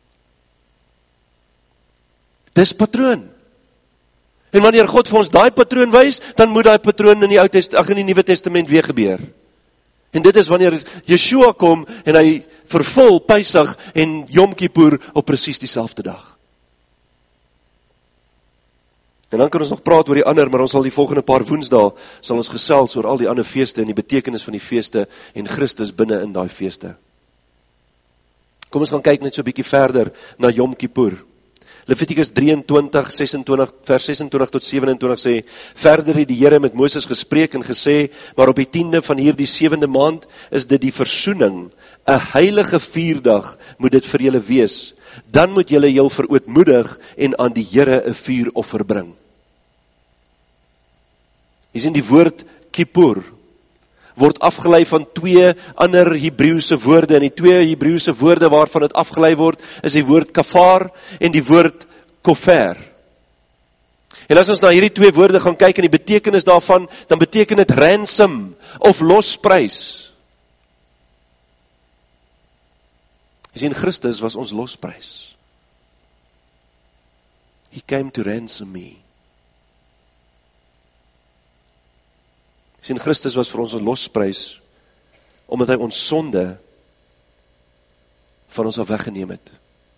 Dis patroon. En wanneer God vir ons daai patroon wys, dan moet daai patroon in die Ou Testament, ag in die Nuwe Testament weer gebeur. En dit is wanneer Yeshua kom en hy vervul Pesach en Yom Kippur op presies dieselfde dag. En dan kan ons nog praat oor die ander, maar ons sal die volgende paar woensdae sal ons gesels oor al die ander feeste en die betekenis van die feeste en Christus binne in daai feeste. Kom ons gaan kyk net so 'n bietjie verder na Yom Kippur. Levitikus drieëntwintig, sesentwintig, vers sesentwintig tot sewenentwintig sê, verder het die Here met Moses gespreek en gesê, maar op die tiende van hierdie sewende maand is dit die versoening, 'n heilige vierdag moet dit vir julle wees. Dan moet julle julle verootmoedig en aan die Here 'n vuuroffer bring. Hier sien die woord Kippur word afgelei van twee ander Hebreëse woorde, en die twee Hebreëse woorde waarvan dit afgelei word, is die woord kafar en die woord kofer. En as ons na hierdie twee woorde gaan kyk en die betekenis daarvan, dan beteken dit ransom of losprys. Jy sien, Christus was ons losprys. He came to ransom me. Jy sien, Christus was vir ons 'n losprys, omdat hy ons sonde van ons af weggeneem het.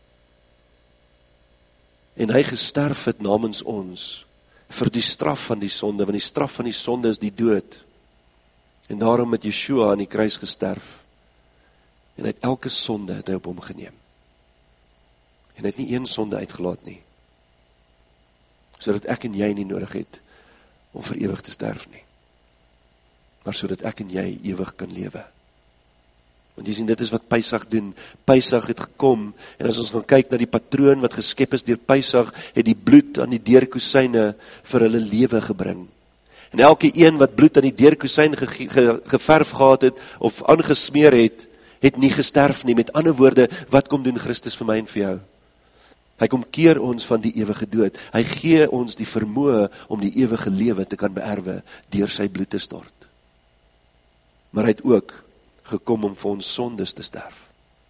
En hy gesterf het namens ons, vir die straf van die sonde, want die straf van die sonde is die dood. En daarom het Yeshua aan die kruis gesterf, en hy het elke sonde het hy op hom geneem. En hy het nie een sonde uitgelaat nie, sodat ek en jy nie nodig het, om vir ewig te sterf nie. Maar sodat ek en jy ewig kan lewe. Want jy sien, dit is wat Pesach doen. Pesach het gekom, en as ons gaan kyk na die patroon wat geskep is deur Pesach, het die bloed aan die deurkosyne vir hulle lewe gebring. En elke een wat bloed aan die deurkosyn ge, ge, geverf gehad het, of aangesmeer het, het nie gesterf nie. Met ander woorde, wat kom doen Christus vir my en vir jou? Hy kom keer ons van die ewige dood. Hy gee ons die vermoë om die ewige lewe te kan beerwe, deur sy bloed te stort. Maar hy het ook gekom om vir ons sondes te sterf.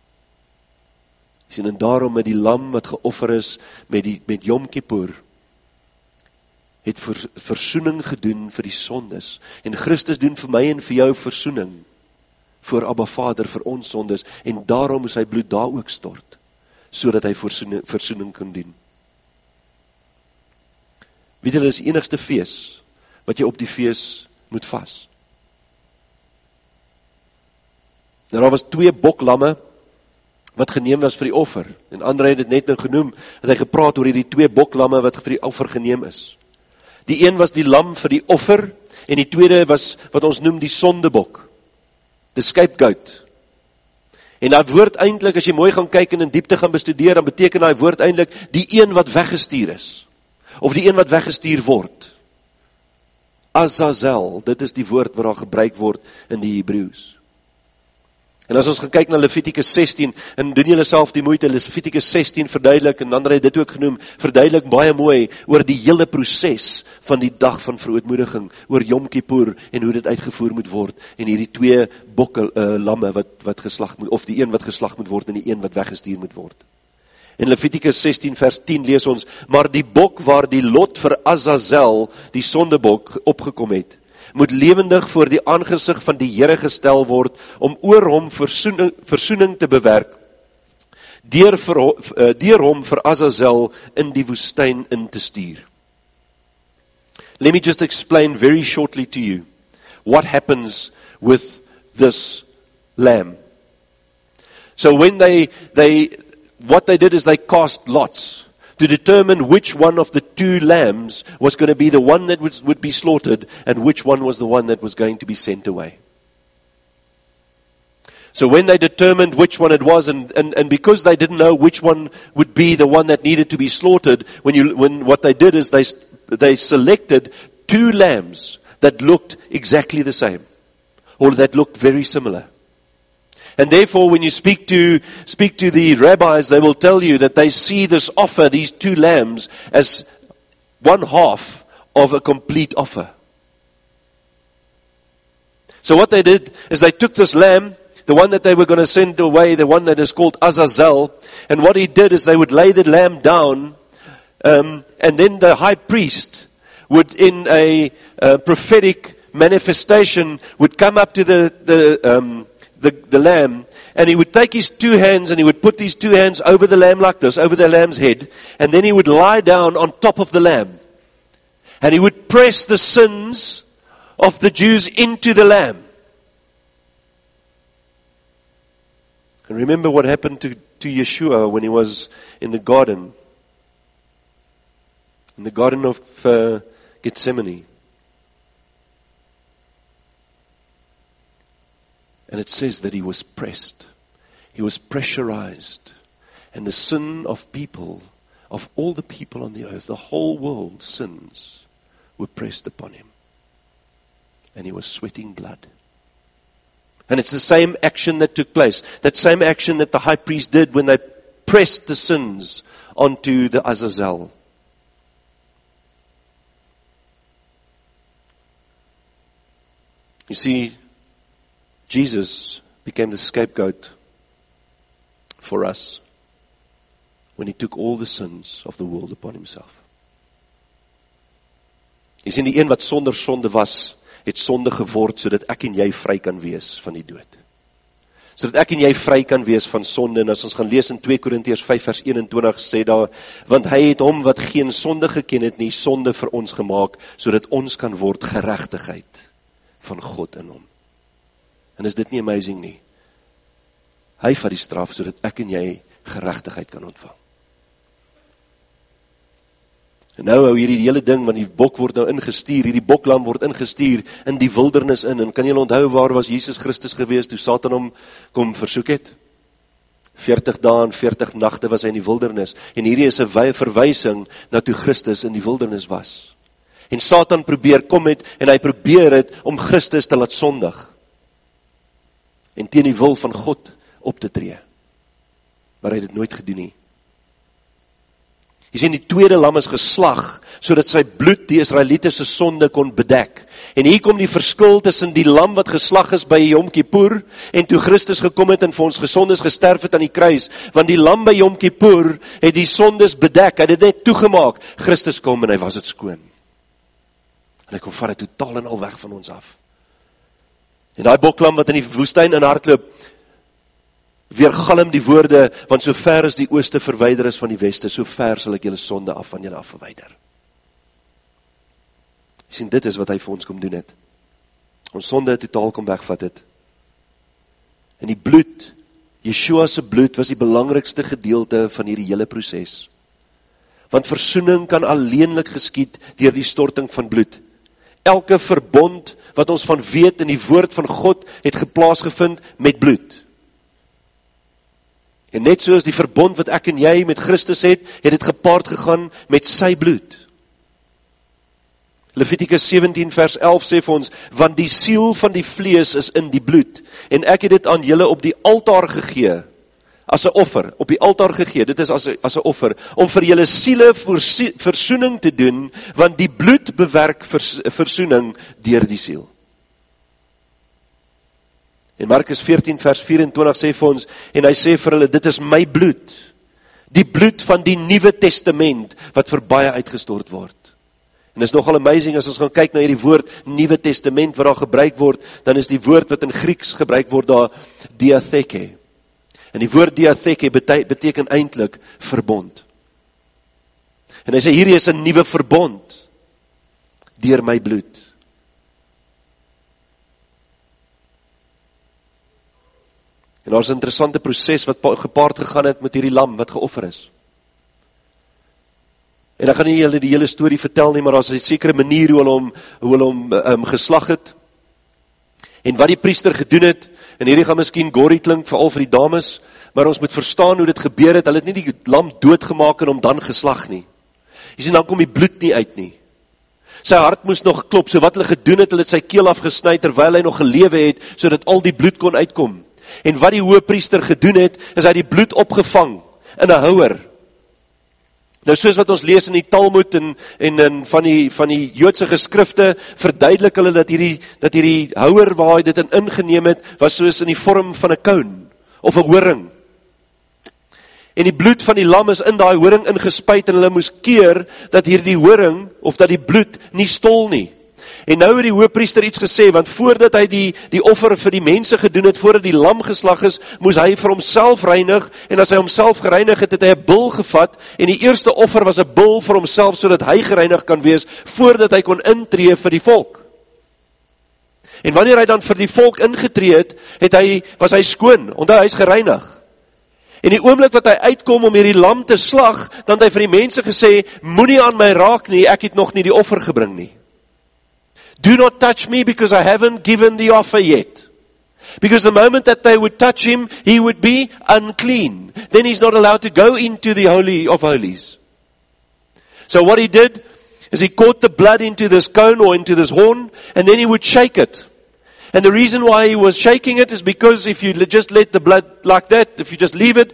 Jy sien, en daarom met die lam wat geoffer is met, die, met Yom Kippur, het ver, versoening gedoen vir die sondes. En Christus doen vir my en vir jou versoening voor Abba Vader vir ons sondes, en daarom is sy bloed daar ook stort, sodat hy versoening, versoening kan doen. Weet julle, dit is die enigste fees wat jy op die fees moet vas. Nou, daar was twee boklamme wat geneem was vir die offer. En Andre het dit net nou genoem, dat hy gepraat oor die twee boklamme wat vir die offer geneem is. Die een was die lam vir die offer, en die tweede was wat ons noem die sondebok, the scapegoat. En dat woord eintlik, as jy mooi gaan kyk en in diepte gaan bestudeer, dan beteken dat woord eintlik die een wat weggestuur is, of die een wat weggestuur word. Azazel, dit is die woord wat daar gebruik word in die Hebreëus. En as ons gaan kyk na Levitikus sestien, en doen julle self die moeite, Levitikus sestien verduidelik, en ander het dit ook genoem, verduidelik baie mooi oor die hele proses van die dag van verootmoediging, oor Yom Kippur, en hoe dit uitgevoer moet word, en hierdie twee bokke, uh, lamme wat, wat geslag moet, of die een wat geslag moet word, en die een wat weggestuur moet word. In Levitikus sestien vers tien lees ons, maar die bok waar die lot vir Azazel, die sondebok, opgekom het, moet lewendig voor die aangesig van die Here gestel word, om oor hom versoening, versoening te bewerk, deur, vir, deur hom vir Azazel in die woestyn in te stuur. Let me just explain very shortly to you. what happens with this lamb. So when they, they, what they did is they cast lots to determine which one of the two lambs was going to be the one that would, would be slaughtered and which one was the one that was going to be sent away. So when they determined which one it was, and, and, and because they didn't know which one would be the one that needed to be slaughtered, when you, when what they did is they, they selected two lambs that looked exactly the same, or that looked very similar. And therefore, when you speak to speak to the rabbis, they will tell you that they see this offer, these two lambs, as one half of a complete offer. So what they did is they took this lamb, the one that they were going to send away, the one that is called Azazel, and what he did is they would lay the lamb down, um, and then the high priest would, in a uh, prophetic manifestation, would come up to the the um, The, the lamb, and he would take his two hands and he would put these two hands over the lamb like this, over the lamb's head, and then he would lie down on top of the lamb. And he would press the sins of the Jews into the lamb. And remember what happened to, to Yeshua when he was in the garden, in the garden of uh, Gethsemane. And it says that he was pressed. He was pressurized. And the sin of people, of all the people on the earth, the whole world's sins, were pressed upon him. And he was sweating blood. And it's the same action that took place. That same action that the high priest did when they pressed the sins onto the Azazel. You see, Jesus became the scapegoat for us when he took all the sins of the world upon himself. Jy sien, die een wat sonder sonde was, het sonde geword, sodat ek en jy vry kan wees van die dood. Sodat ek en jy vry kan wees van sonde, en as ons gaan lees in twee Korintiërs vyf vers eenentwintig, sê daar, want hy het hom wat geen sonde geken het nie, sonde vir ons gemaak, sodat ons kan word geregtigheid van God in hom. En is dit nie amazing nie? Hy vat die straf, sodat ek en jy geregtigheid kan ontvang. En nou hou hierdie hele ding, want die bok word nou ingestuur, hierdie boklam word ingestuur in die wildernis in, en kan jy onthou waar was Jesus Christus gewees, toe Satan hom kom versoek het? veertig dae en veertig nagte was hy in die wildernis, en hierdie is 'n verwysing na toe Christus in die wildernis was. En Satan probeer kom het, en hy probeer het om Christus te laat sondig, en teen die wil van God op te tree. Maar hy het dit nooit gedoen nie. Jy sien, die tweede lam is geslag, sodat sy bloed die Israeliete se sonde kon bedek. En hier kom die verskil tussen die lam wat geslag is by Yom Kippur, en toe Christus gekom het en vir ons gesondes gesterf het aan die kruis, want die lam by Yom Kippur het die sondes bedek, hy het dit net toegemaak. Christus kom en hy was het skoon. En hy kom vat het totaal en al weg van ons af. En daai boklam wat in die woestyn in hardloop, weergalm die woorde, want so ver as die ooste verwyder is van die weste, so ver sal ek julle sonde af van julle af verwyder. Jy sien, dit is wat hy vir ons kom doen het. Ons sonde totaal kom wegvat het. En die bloed, Yeshua se bloed, was die belangrikste gedeelte van hierdie hele proses. Want versoening kan alleenlik geskied deur die storting van bloed. Elke verbond wat ons van weet in die woord van God het geplaasgevind met bloed. En net soos die verbond wat ek en jy met Christus het, het dit gepaard gegaan met sy bloed. Levitikus sewentien vers elf sê vir ons, want die siel van die vlees is in die bloed, en ek het dit aan julle op die altaar gegee, as 'n offer, op die altaar gegee, dit is as 'n as 'n offer, om vir julle siele versoening te doen, want die bloed bewerk vers, versoening deur die siel. En Markus veertien vers vyf-en-twintig sê vir ons, en hy sê vir hulle, dit is my bloed, die bloed van die Nuwe Testament, wat vir baie uitgestort word. En is nogal amazing, as ons gaan kyk na hierdie woord, Nuwe Testament, wat daar gebruik word, dan is die woord wat in Grieks gebruik word daar, diatheke. En die woord diatheke beteken eintlik verbond. En hy sê, hierdie is 'n nuwe verbond, deur my bloed. En daar is 'n interessante proses wat gepaard gegaan het met hierdie lam wat geoffer is. En ek gaan nie julle die hele storie vertel nie, maar daar is 'n sekere manier hoe hulle hom, hoe hulle hom um, geslag het. En wat die priester gedoen het, en hierdie gaan miskien gory klink, veral vir die dames, maar ons moet verstaan hoe dit gebeur het. Hulle het nie die lam doodgemaak en hom dan geslag nie. Jy sien, dan kom die bloed nie uit nie. Sy hart moes nog klop, so wat hulle gedoen het, hulle het sy keel afgesny terwyl hy nog gelewe het, sodat al die bloed kon uitkom. En wat die hoëpriester gedoen het, is hy die bloed opgevang in 'n houer. Nou soos wat ons lees in die Talmud en, en, en van, die, van die Joodse geskrifte, verduidelik hulle dat hierdie, dat hierdie houer waar hy dit in ingeneem het, was soos in die vorm van 'n koun, of 'n horing. En die bloed van die lam is in daai horing ingespuit en hulle moes keer dat hierdie horing, of dat die bloed nie stol nie. En nou het die hoëpriester iets gesê, want voordat hy die, die offer vir die mense gedoen het, voordat die lam geslag is, moes hy vir homself reinig, en as hy homself gereinig het, het hy 'n bul gevat, en die eerste offer was 'n bul vir homself, sodat hy gereinig kan wees, voordat hy kon intree vir die volk. En wanneer hy dan vir die volk ingetree het, het hy, was hy skoon, onthou hy is gereinig. En die oomblik wat hy uitkom om hierdie lam te slag, dan het hy vir die mense gesê, moenie aan my raak nie, ek het nog nie die offer gebring nie. Do not touch me because I haven't given the offer yet. Because the moment that they would touch him, he would be unclean. Then he's not allowed to go into the Holy of Holies. So what he did is he caught the blood into this cone or into this horn, and then he would shake it. And the reason why he was shaking it is because if you just let the blood like that, if you just leave it,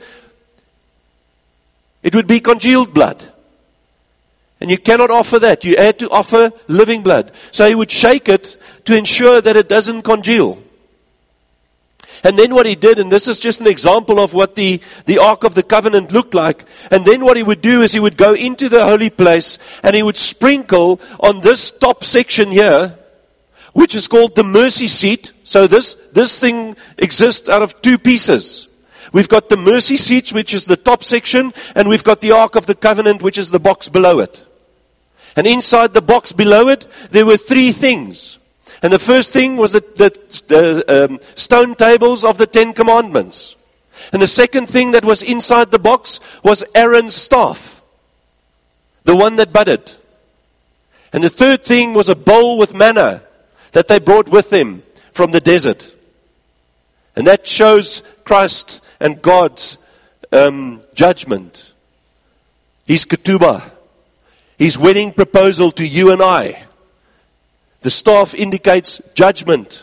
it would be congealed blood. And you cannot offer that. You had to offer living blood. So he would shake it to ensure that it doesn't congeal. And then what he did, and this is just an example of what the, the Ark of the Covenant looked like, and then what he would do is he would go into the holy place and he would sprinkle on this top section here, which is called the mercy seat. So this, this thing exists out of two pieces. We've got the mercy seats, which is the top section, and we've got the Ark of the Covenant, which is the box below it. And inside the box below it, there were three things. And the first thing was the, the, the um, stone tables of the Ten Commandments. And the second thing that was inside the box was Aaron's staff, the one that budded. And the third thing was a bowl with manna that they brought with them from the desert. And that shows Christ and God's um, judgment. His ketubah. His wedding proposal to you and I. The staff indicates judgment.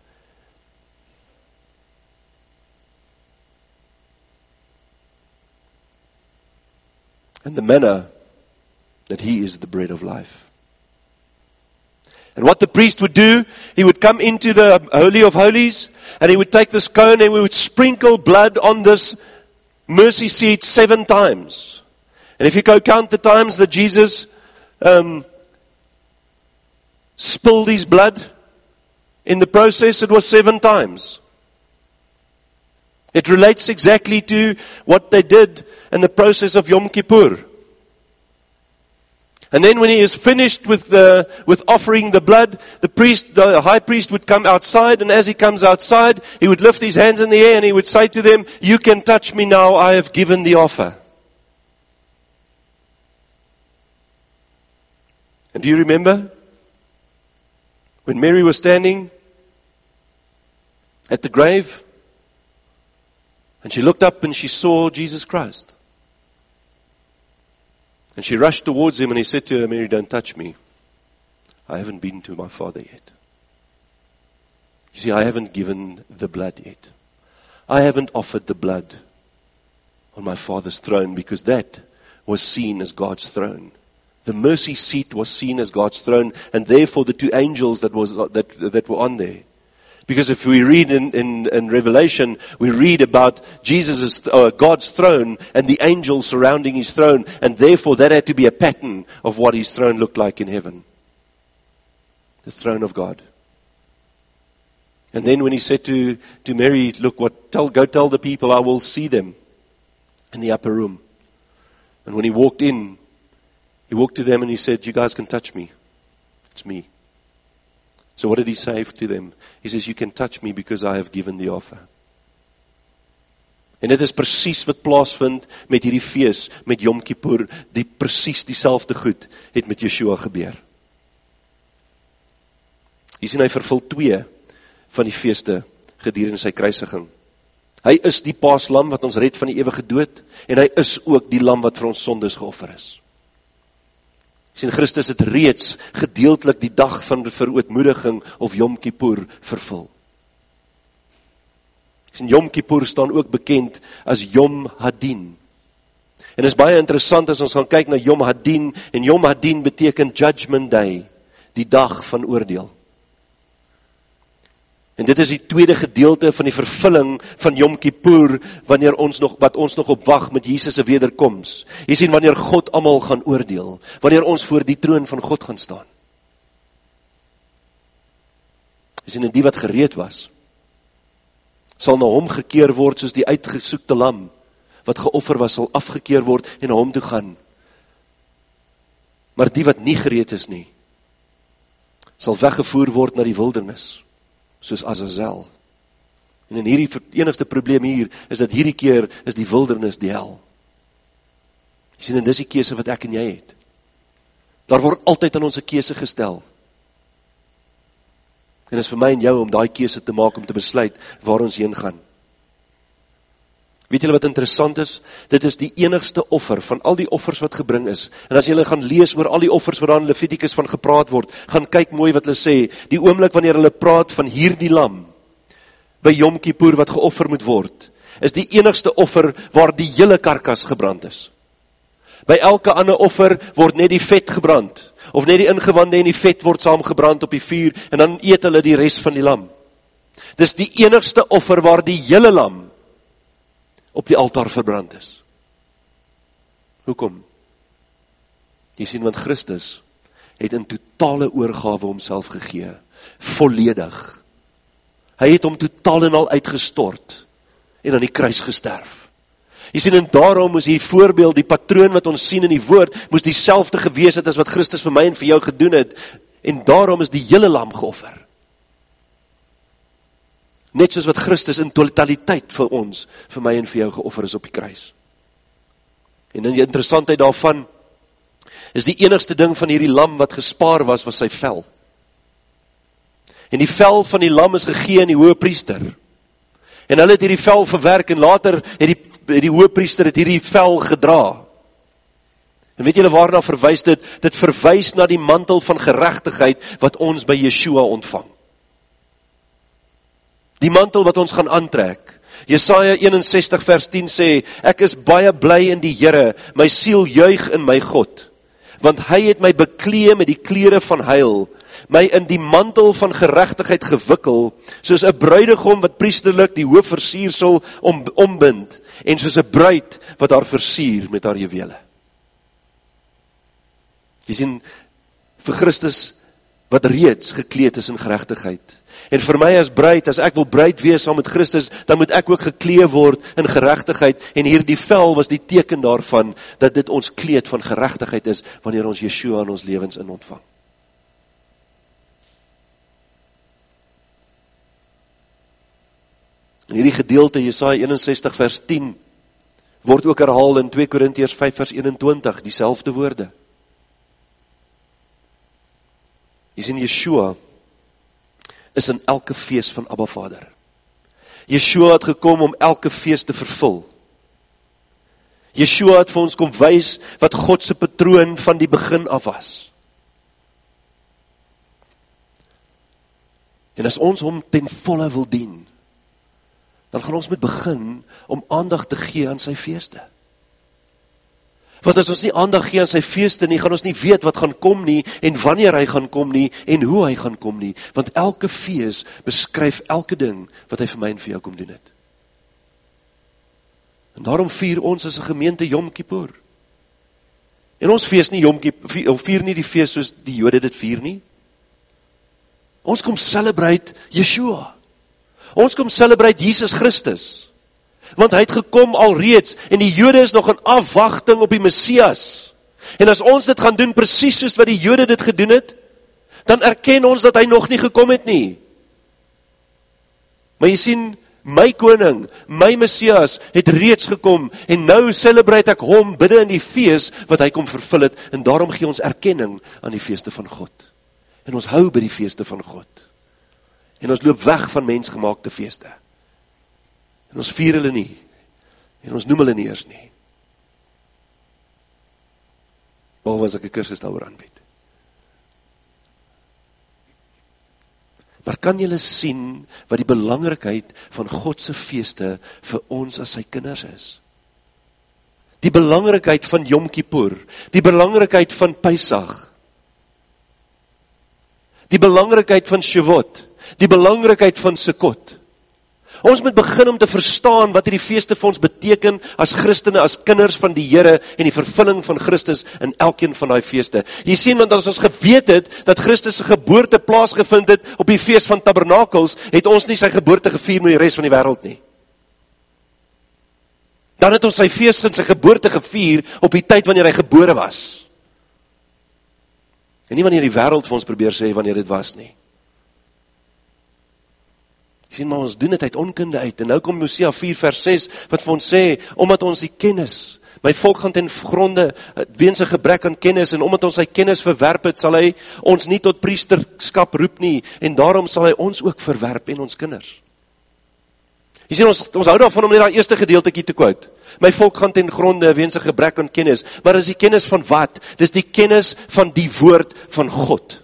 And the manna, that he is the bread of life. And what the priest would do, he would come into the Holy of Holies, and he would take this cone and we would sprinkle blood on this mercy seat seven times. And if you go count the times that Jesus um, spilled his blood in the process, it was seven times. It relates exactly to what they did in the process of Yom Kippur. And then when he is finished with the with offering the blood, the priest, the high priest would come outside, and as he comes outside, he would lift his hands in the air and he would say to them, "You can touch me now, I have given the offer." And do you remember when Mary was standing at the grave and she looked up and she saw Jesus Christ? And she rushed towards him and he said to her, "Mary, don't touch me. I haven't been to my Father yet. You see, I haven't given the blood yet. I haven't offered the blood on my Father's throne, because that was seen as God's throne. The mercy seat was seen as God's throne, and therefore the two angels that was that that were on there. Because if we read in, in, in Revelation, we read about Jesus' uh, God's throne and the angels surrounding his throne, and therefore that had to be a pattern of what his throne looked like in heaven. The throne of God. And then when he said to, to Mary, "Look, what tell go tell the people, I will see them in the upper room." And when he walked in, he walked to them and he said, "You guys can touch me. It's me." So what did he say to them? He says, "You can touch me because I have given the offer." En dit is presies wat plaasvind met hierdie fees, met Yom Kippur, die presies dieselfde goed het met Yeshua gebeur. Jy sien, hy vervul twee van die feeste gedurende sy kruisiging. Hy is die paaslam wat ons red van die ewige dood, en hy is ook die lam wat vir ons sondes geoffer is. Jy sien, Christus het reeds gedeeltelik die dag van verootmoediging of Yom Kippur vervul. Jy sien, Yom Kippur staan ook bekend as Yom Hadin. En is baie interessant as ons gaan kyk na Yom Hadin, en Yom Hadin beteken Judgment Day, die dag van oordeel. En dit is die tweede gedeelte van die vervulling van Yom Kippur, wanneer ons nog, wat ons nog op wag met Jesus se wederkoms. Jy sien, wanneer God almal gaan oordeel, wanneer ons voor die troon van God gaan staan. Jy sien, en die wat gereed was, sal na hom gekeer word soos die uitgesoekte lam, wat geoffer was, sal afgekeer word en na hom toe gaan. Maar die wat nie gereed is nie, sal weggevoer word na die wildernis, soos Azazel. En in hierdie enigste probleem hier, is dat hierdie keer is die wildernis die hel. Jy sien, en dis die keuse wat ek en jy het. Daar word altyd aan ons 'n keuse gestel. En is vir my en jou om daai keuse te maak, om te besluit waar ons heen gaan. Weet julle wat interessant is? Dit is die enigste offer van al die offers wat gebring is. En as julle gaan lees oor al die offers wat daar in Levitikus van gepraat word, gaan kyk mooi wat hulle sê, die oomblik wanneer hulle praat van hierdie lam, by Yom Kippur wat geoffer moet word, is die enigste offer waar die hele karkas gebrand is. By elke ander offer word net die vet gebrand, of net die ingewande en die vet word saamgebrand op die vuur, en dan eet hulle die res van die lam. Dis die enigste offer waar die hele lam op die altaar verbrand is. Hoekom? Jy sien, want Christus het in totale oorgawe homself gegee, volledig. Hy het hom totaal en al uitgestort, en aan die kruis gesterf. Jy sien, en daarom moes die voorbeeld, die patroon wat ons sien in die woord, moes dieselfde gewees het as wat Christus vir my en vir jou gedoen het, en daarom is die hele lam geoffer. Net soos wat Christus in totaliteit vir ons, vir my en vir jou geoffer is op die kruis. En in die interessantheid daarvan, is die enigste ding van hierdie lam wat gespaar was, was sy vel. En die vel van die lam is gegee aan die hoëpriester. En hulle het hierdie vel verwerk, en later het die, het die hoëpriester het hierdie vel gedra. En weet julle waarna verwys dit? Dit verwys na die mantel van geregtigheid, wat ons by Yeshua ontvang. Die mantel wat ons gaan aantrek. Jesaja eenensestig vers tien sê, ek is baie bly in die Here, my siel juig in my God, want hy het my beklee met die klere van heil, my in die mantel van geregtigheid gewikkel, soos 'n bruidegom wat priesterlik die hoofversiersel om, ombind, en soos 'n bruid wat haar versier met haar juwele. Jy sien, vir Christus, wat reeds gekleed is in geregtigheid, en vir my as bruid, as ek wil bruid wees saam met Christus, dan moet ek ook geklee word in geregtigheid, en hierdie vel was die teken daarvan, dat dit ons kleed van geregtigheid is, wanneer ons Yeshua in ons lewens in ontvang. In hierdie gedeelte, Jesaja eenensestig vers tien, word ook herhaal in twee Korintiërs vyf vers eenentwintig, dieselfde woorde. Jy sien, Yeshua is in elke fees van Abba Vader. Yeshua het gekom om elke fees te vervul. Yeshua het vir ons kom wys wat God se patroon van die begin af was. En as ons hom ten volle wil dien, dan gaan ons moet begin om aandag te gee aan sy feeste. Want as ons nie aandag gee aan sy feeste nie, gaan ons nie weet wat gaan kom nie, en wanneer hy gaan kom nie, en hoe hy gaan kom nie, want elke fees beskryf elke ding wat hy vir my en vir jou kom doen het. En daarom vier ons as 'n gemeente Yom Kippur. En ons fees nie Yom Kippur, vier nie die fees soos die Jode dit vier nie. Ons kom celebrate Yeshua. Ons kom celebrate Jesus Christus. Want hy het gekom alreeds, en die Jode is nog in afwagting op die Messias. En as ons dit gaan doen, presies soos wat die Jode dit gedoen het, dan erken ons dat hy nog nie gekom het nie. Maar jy sien, my koning, my Messias, het reeds gekom, en nou celebrate ek hom binne in die fees, wat hy kom vervul het, en daarom gee ons erkenning aan die feeste van God. En ons hou by die feeste van God. En ons loop weg van mensgemaakte feeste. En ons vier hulle nie, en ons noem hulle nie eers nie. Behalwe as ek 'n kursus daaroor aanbied. Maar kan julle sien wat die belangrikheid van God se feeste vir ons as sy kinders is? Die belangrikheid van Yom Kippur, die belangrikheid van Pesach, die belangrikheid van Shavuot, die belangrikheid van Sukkot. Ons moet begin om te verstaan wat hierdie feeste vir ons beteken as Christene, as kinders van die Here en die vervulling van Christus in elkeen van daai feeste. Jy sien, want as ons geweet het dat Christus se geboorte plaasgevind het op die fees van Tabernakels, het ons nie sy geboorte gevier met die res van die wêreld nie. Dan het ons sy fees en sy geboorte gevier op die tyd wanneer hy gebore was. En nie wanneer die wêreld vir ons probeer sê wanneer dit was nie. Jy sien, maar ons doen dit uit onkunde uit, en nou kom Hosea vier vers ses, wat vir ons sê, omdat ons die kennis, my volk gaan ten gronde, weens 'n gebrek aan kennis, en omdat ons sy kennis verwerp het, sal hy ons nie tot priesterskap roep nie, en daarom sal hy ons ook verwerp, en ons kinders. Jy sien, ons, ons hou daarvan om net daai eerste gedeeltjie te quote. My volk gaan ten gronde, weens 'n gebrek aan kennis, maar dis die kennis van wat? Dis die kennis van die woord van God,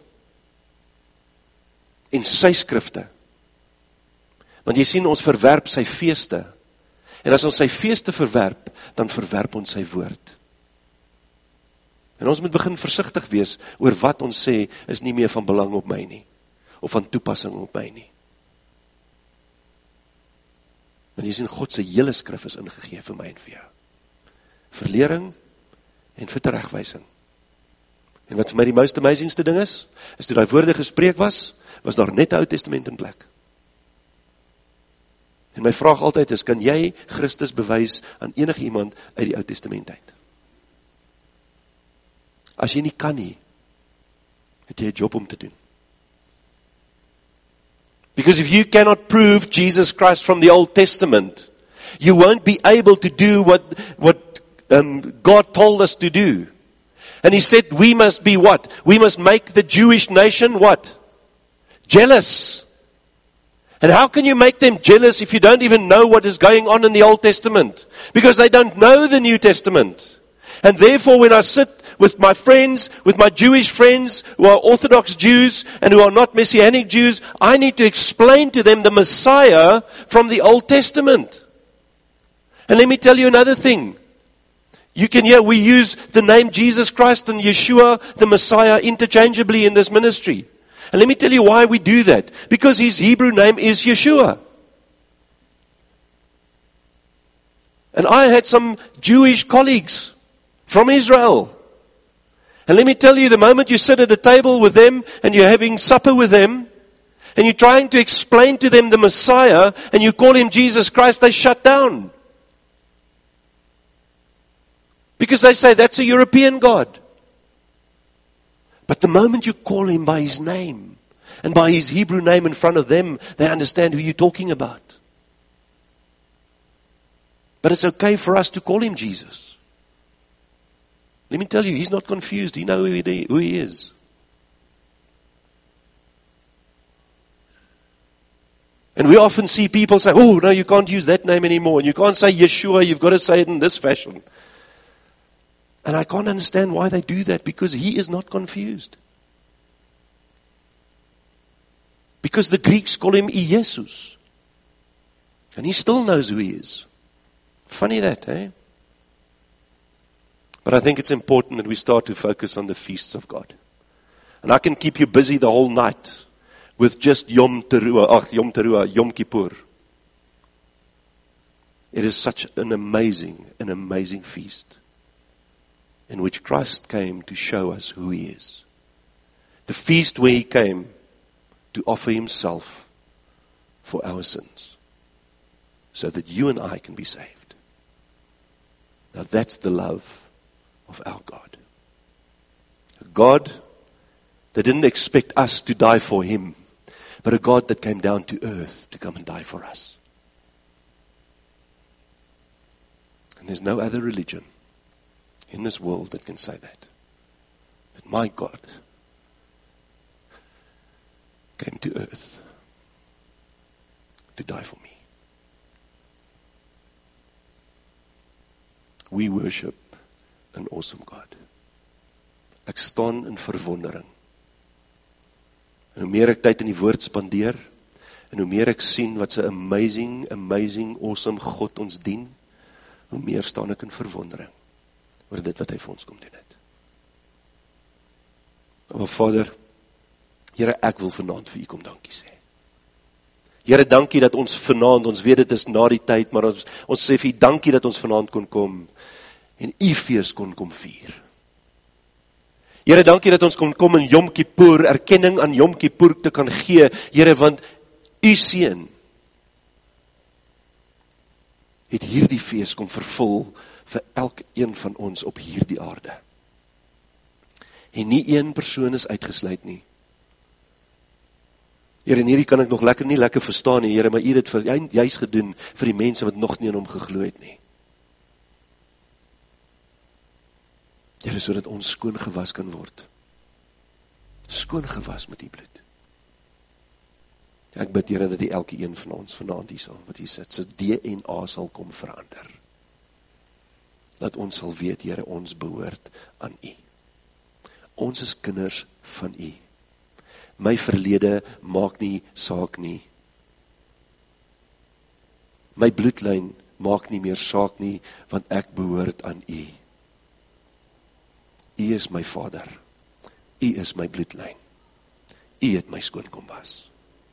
en sy skrifte. Want jy sien, ons verwerp sy feeste. En as ons sy feeste verwerp, dan verwerp ons sy woord. En ons moet begin versigtig wees oor wat ons sê is nie meer van belang op my nie, of van toepassing op my nie. Want jy sien, God se hele skrif is ingegee vir my en vir jou. Vir lering en vir teregwysing. En wat vir my die most amazingste ding is, is toe die woorde gespreek was, was daar net 'n Ou Testament in plek. En my vraag altyd is, kan jy Christus bewys aan enige iemand uit die Ou Testament uit? As jy nie kan nie, het jy 'n job om te doen. Because if you cannot prove Jesus Christ from the Old Testament, you won't be able to do what, what um, God told us to do. And he said, we must be what? We must make the Jewish nation what? Jealous. And how can you make them jealous if you don't even know what is going on in the Old Testament? Because they don't know the New Testament. And therefore, when I sit with my friends, with my Jewish friends who are Orthodox Jews and who are not Messianic Jews, I need to explain to them the Messiah from the Old Testament. And let me tell you another thing. You can hear we use the name Jesus Christ and Yeshua, the Messiah, interchangeably in this ministry. And let me tell you why we do that. Because his Hebrew name is Yeshua. And I had some Jewish colleagues from Israel. And let me tell you, the moment you sit at a table with them and you're having supper with them, and you're trying to explain to them the Messiah, and you call him Jesus Christ, they shut down. Because they say, that's a European God. But the moment you call him by his name, and by his Hebrew name in front of them, they understand who you're talking about. But it's okay for us to call him Jesus. Let me tell you, he's not confused. He knows who he, who he is. And we often see people say, oh, no, you can't use that name anymore. And you can't say Yeshua, you've got to say it in this fashion. And I can't understand why they do that, because he is not confused. Because the Greeks call him Iesus. And he still knows who he is. Funny that, eh? But I think it's important that we start to focus on the feasts of God. And I can keep you busy the whole night with just Yom Teruah, ach, Yom Teruah, Yom Kippur. It is such an amazing, an amazing feast in which Christ came to show us who he is. The feast where he came to offer himself for our sins, so that you and I can be saved. Now that's the love of our God. A God that didn't expect us to die for him, but a God that came down to earth to come and die for us. There's no other religion in this world that can say that. That my God came to earth to die for me. We worship an awesome God. Ek staan in verwondering. En hoe meer ek tyd in die woord spandeer, en hoe meer ek sien wat sy amazing, amazing, awesome God ons dien, hoe meer staan ek in verwondering oor dit wat hy vir ons kom doen het. Maar Vader, Here, ek wil vanaand vir u kom dankie sê. Here, dankie dat ons vanaand, ons weet dit is na die tyd, maar ons, ons sê vir u dankie dat ons vanaand kon kom en u fees kon kom vier. Here, dankie dat ons kon kom in Yom Kippur, erkenning aan Yom Kippur te kan gee, Here, want u seun het hierdie fees kom vervul vir elkeen van ons op hierdie aarde. En nie een persoon is uitgesluit nie. Here, en hierdie kan ek nog lekker nie lekker verstaan nie, Here, maar u het vir juist gedoen vir die mense wat nog nie in hom geglo het nie. Here, sodat ons skoon gewas kan word. Skoon gewas met die bloed. Ek bid, Here, dat die elke een van ons vanaand hier sal, wat hier sit, sy D N A sal kom verander. Dat ons sal weet, Here, ons behoort aan u. Ons is kinders van u. My verlede maak nie saak nie. My bloedlyn maak nie meer saak nie, want ek behoort aan u. U is my Vader. U is my bloedlyn. U het my skoon kom was.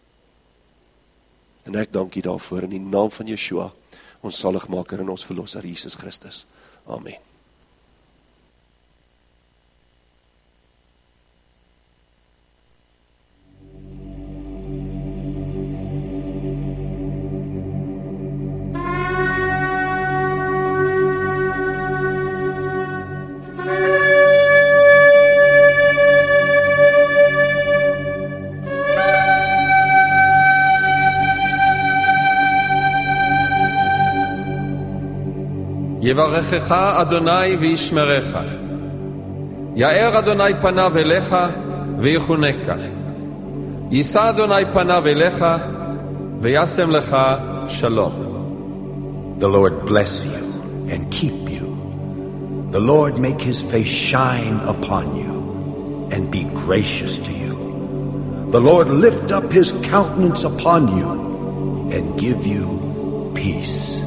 En ek dank u daarvoor in die naam van Yeshua, ons saligmaker en ons verlosser Jesus Christus. Amen. יברכך אדוני וישמרך. יאר אדוני פניו אליך ויחונקה. יישא אדוני פניו אליך וישם לך שלום. The Lord bless you and keep you. The Lord make his face shine upon you and be gracious to you. The Lord lift up his countenance upon you and give you peace.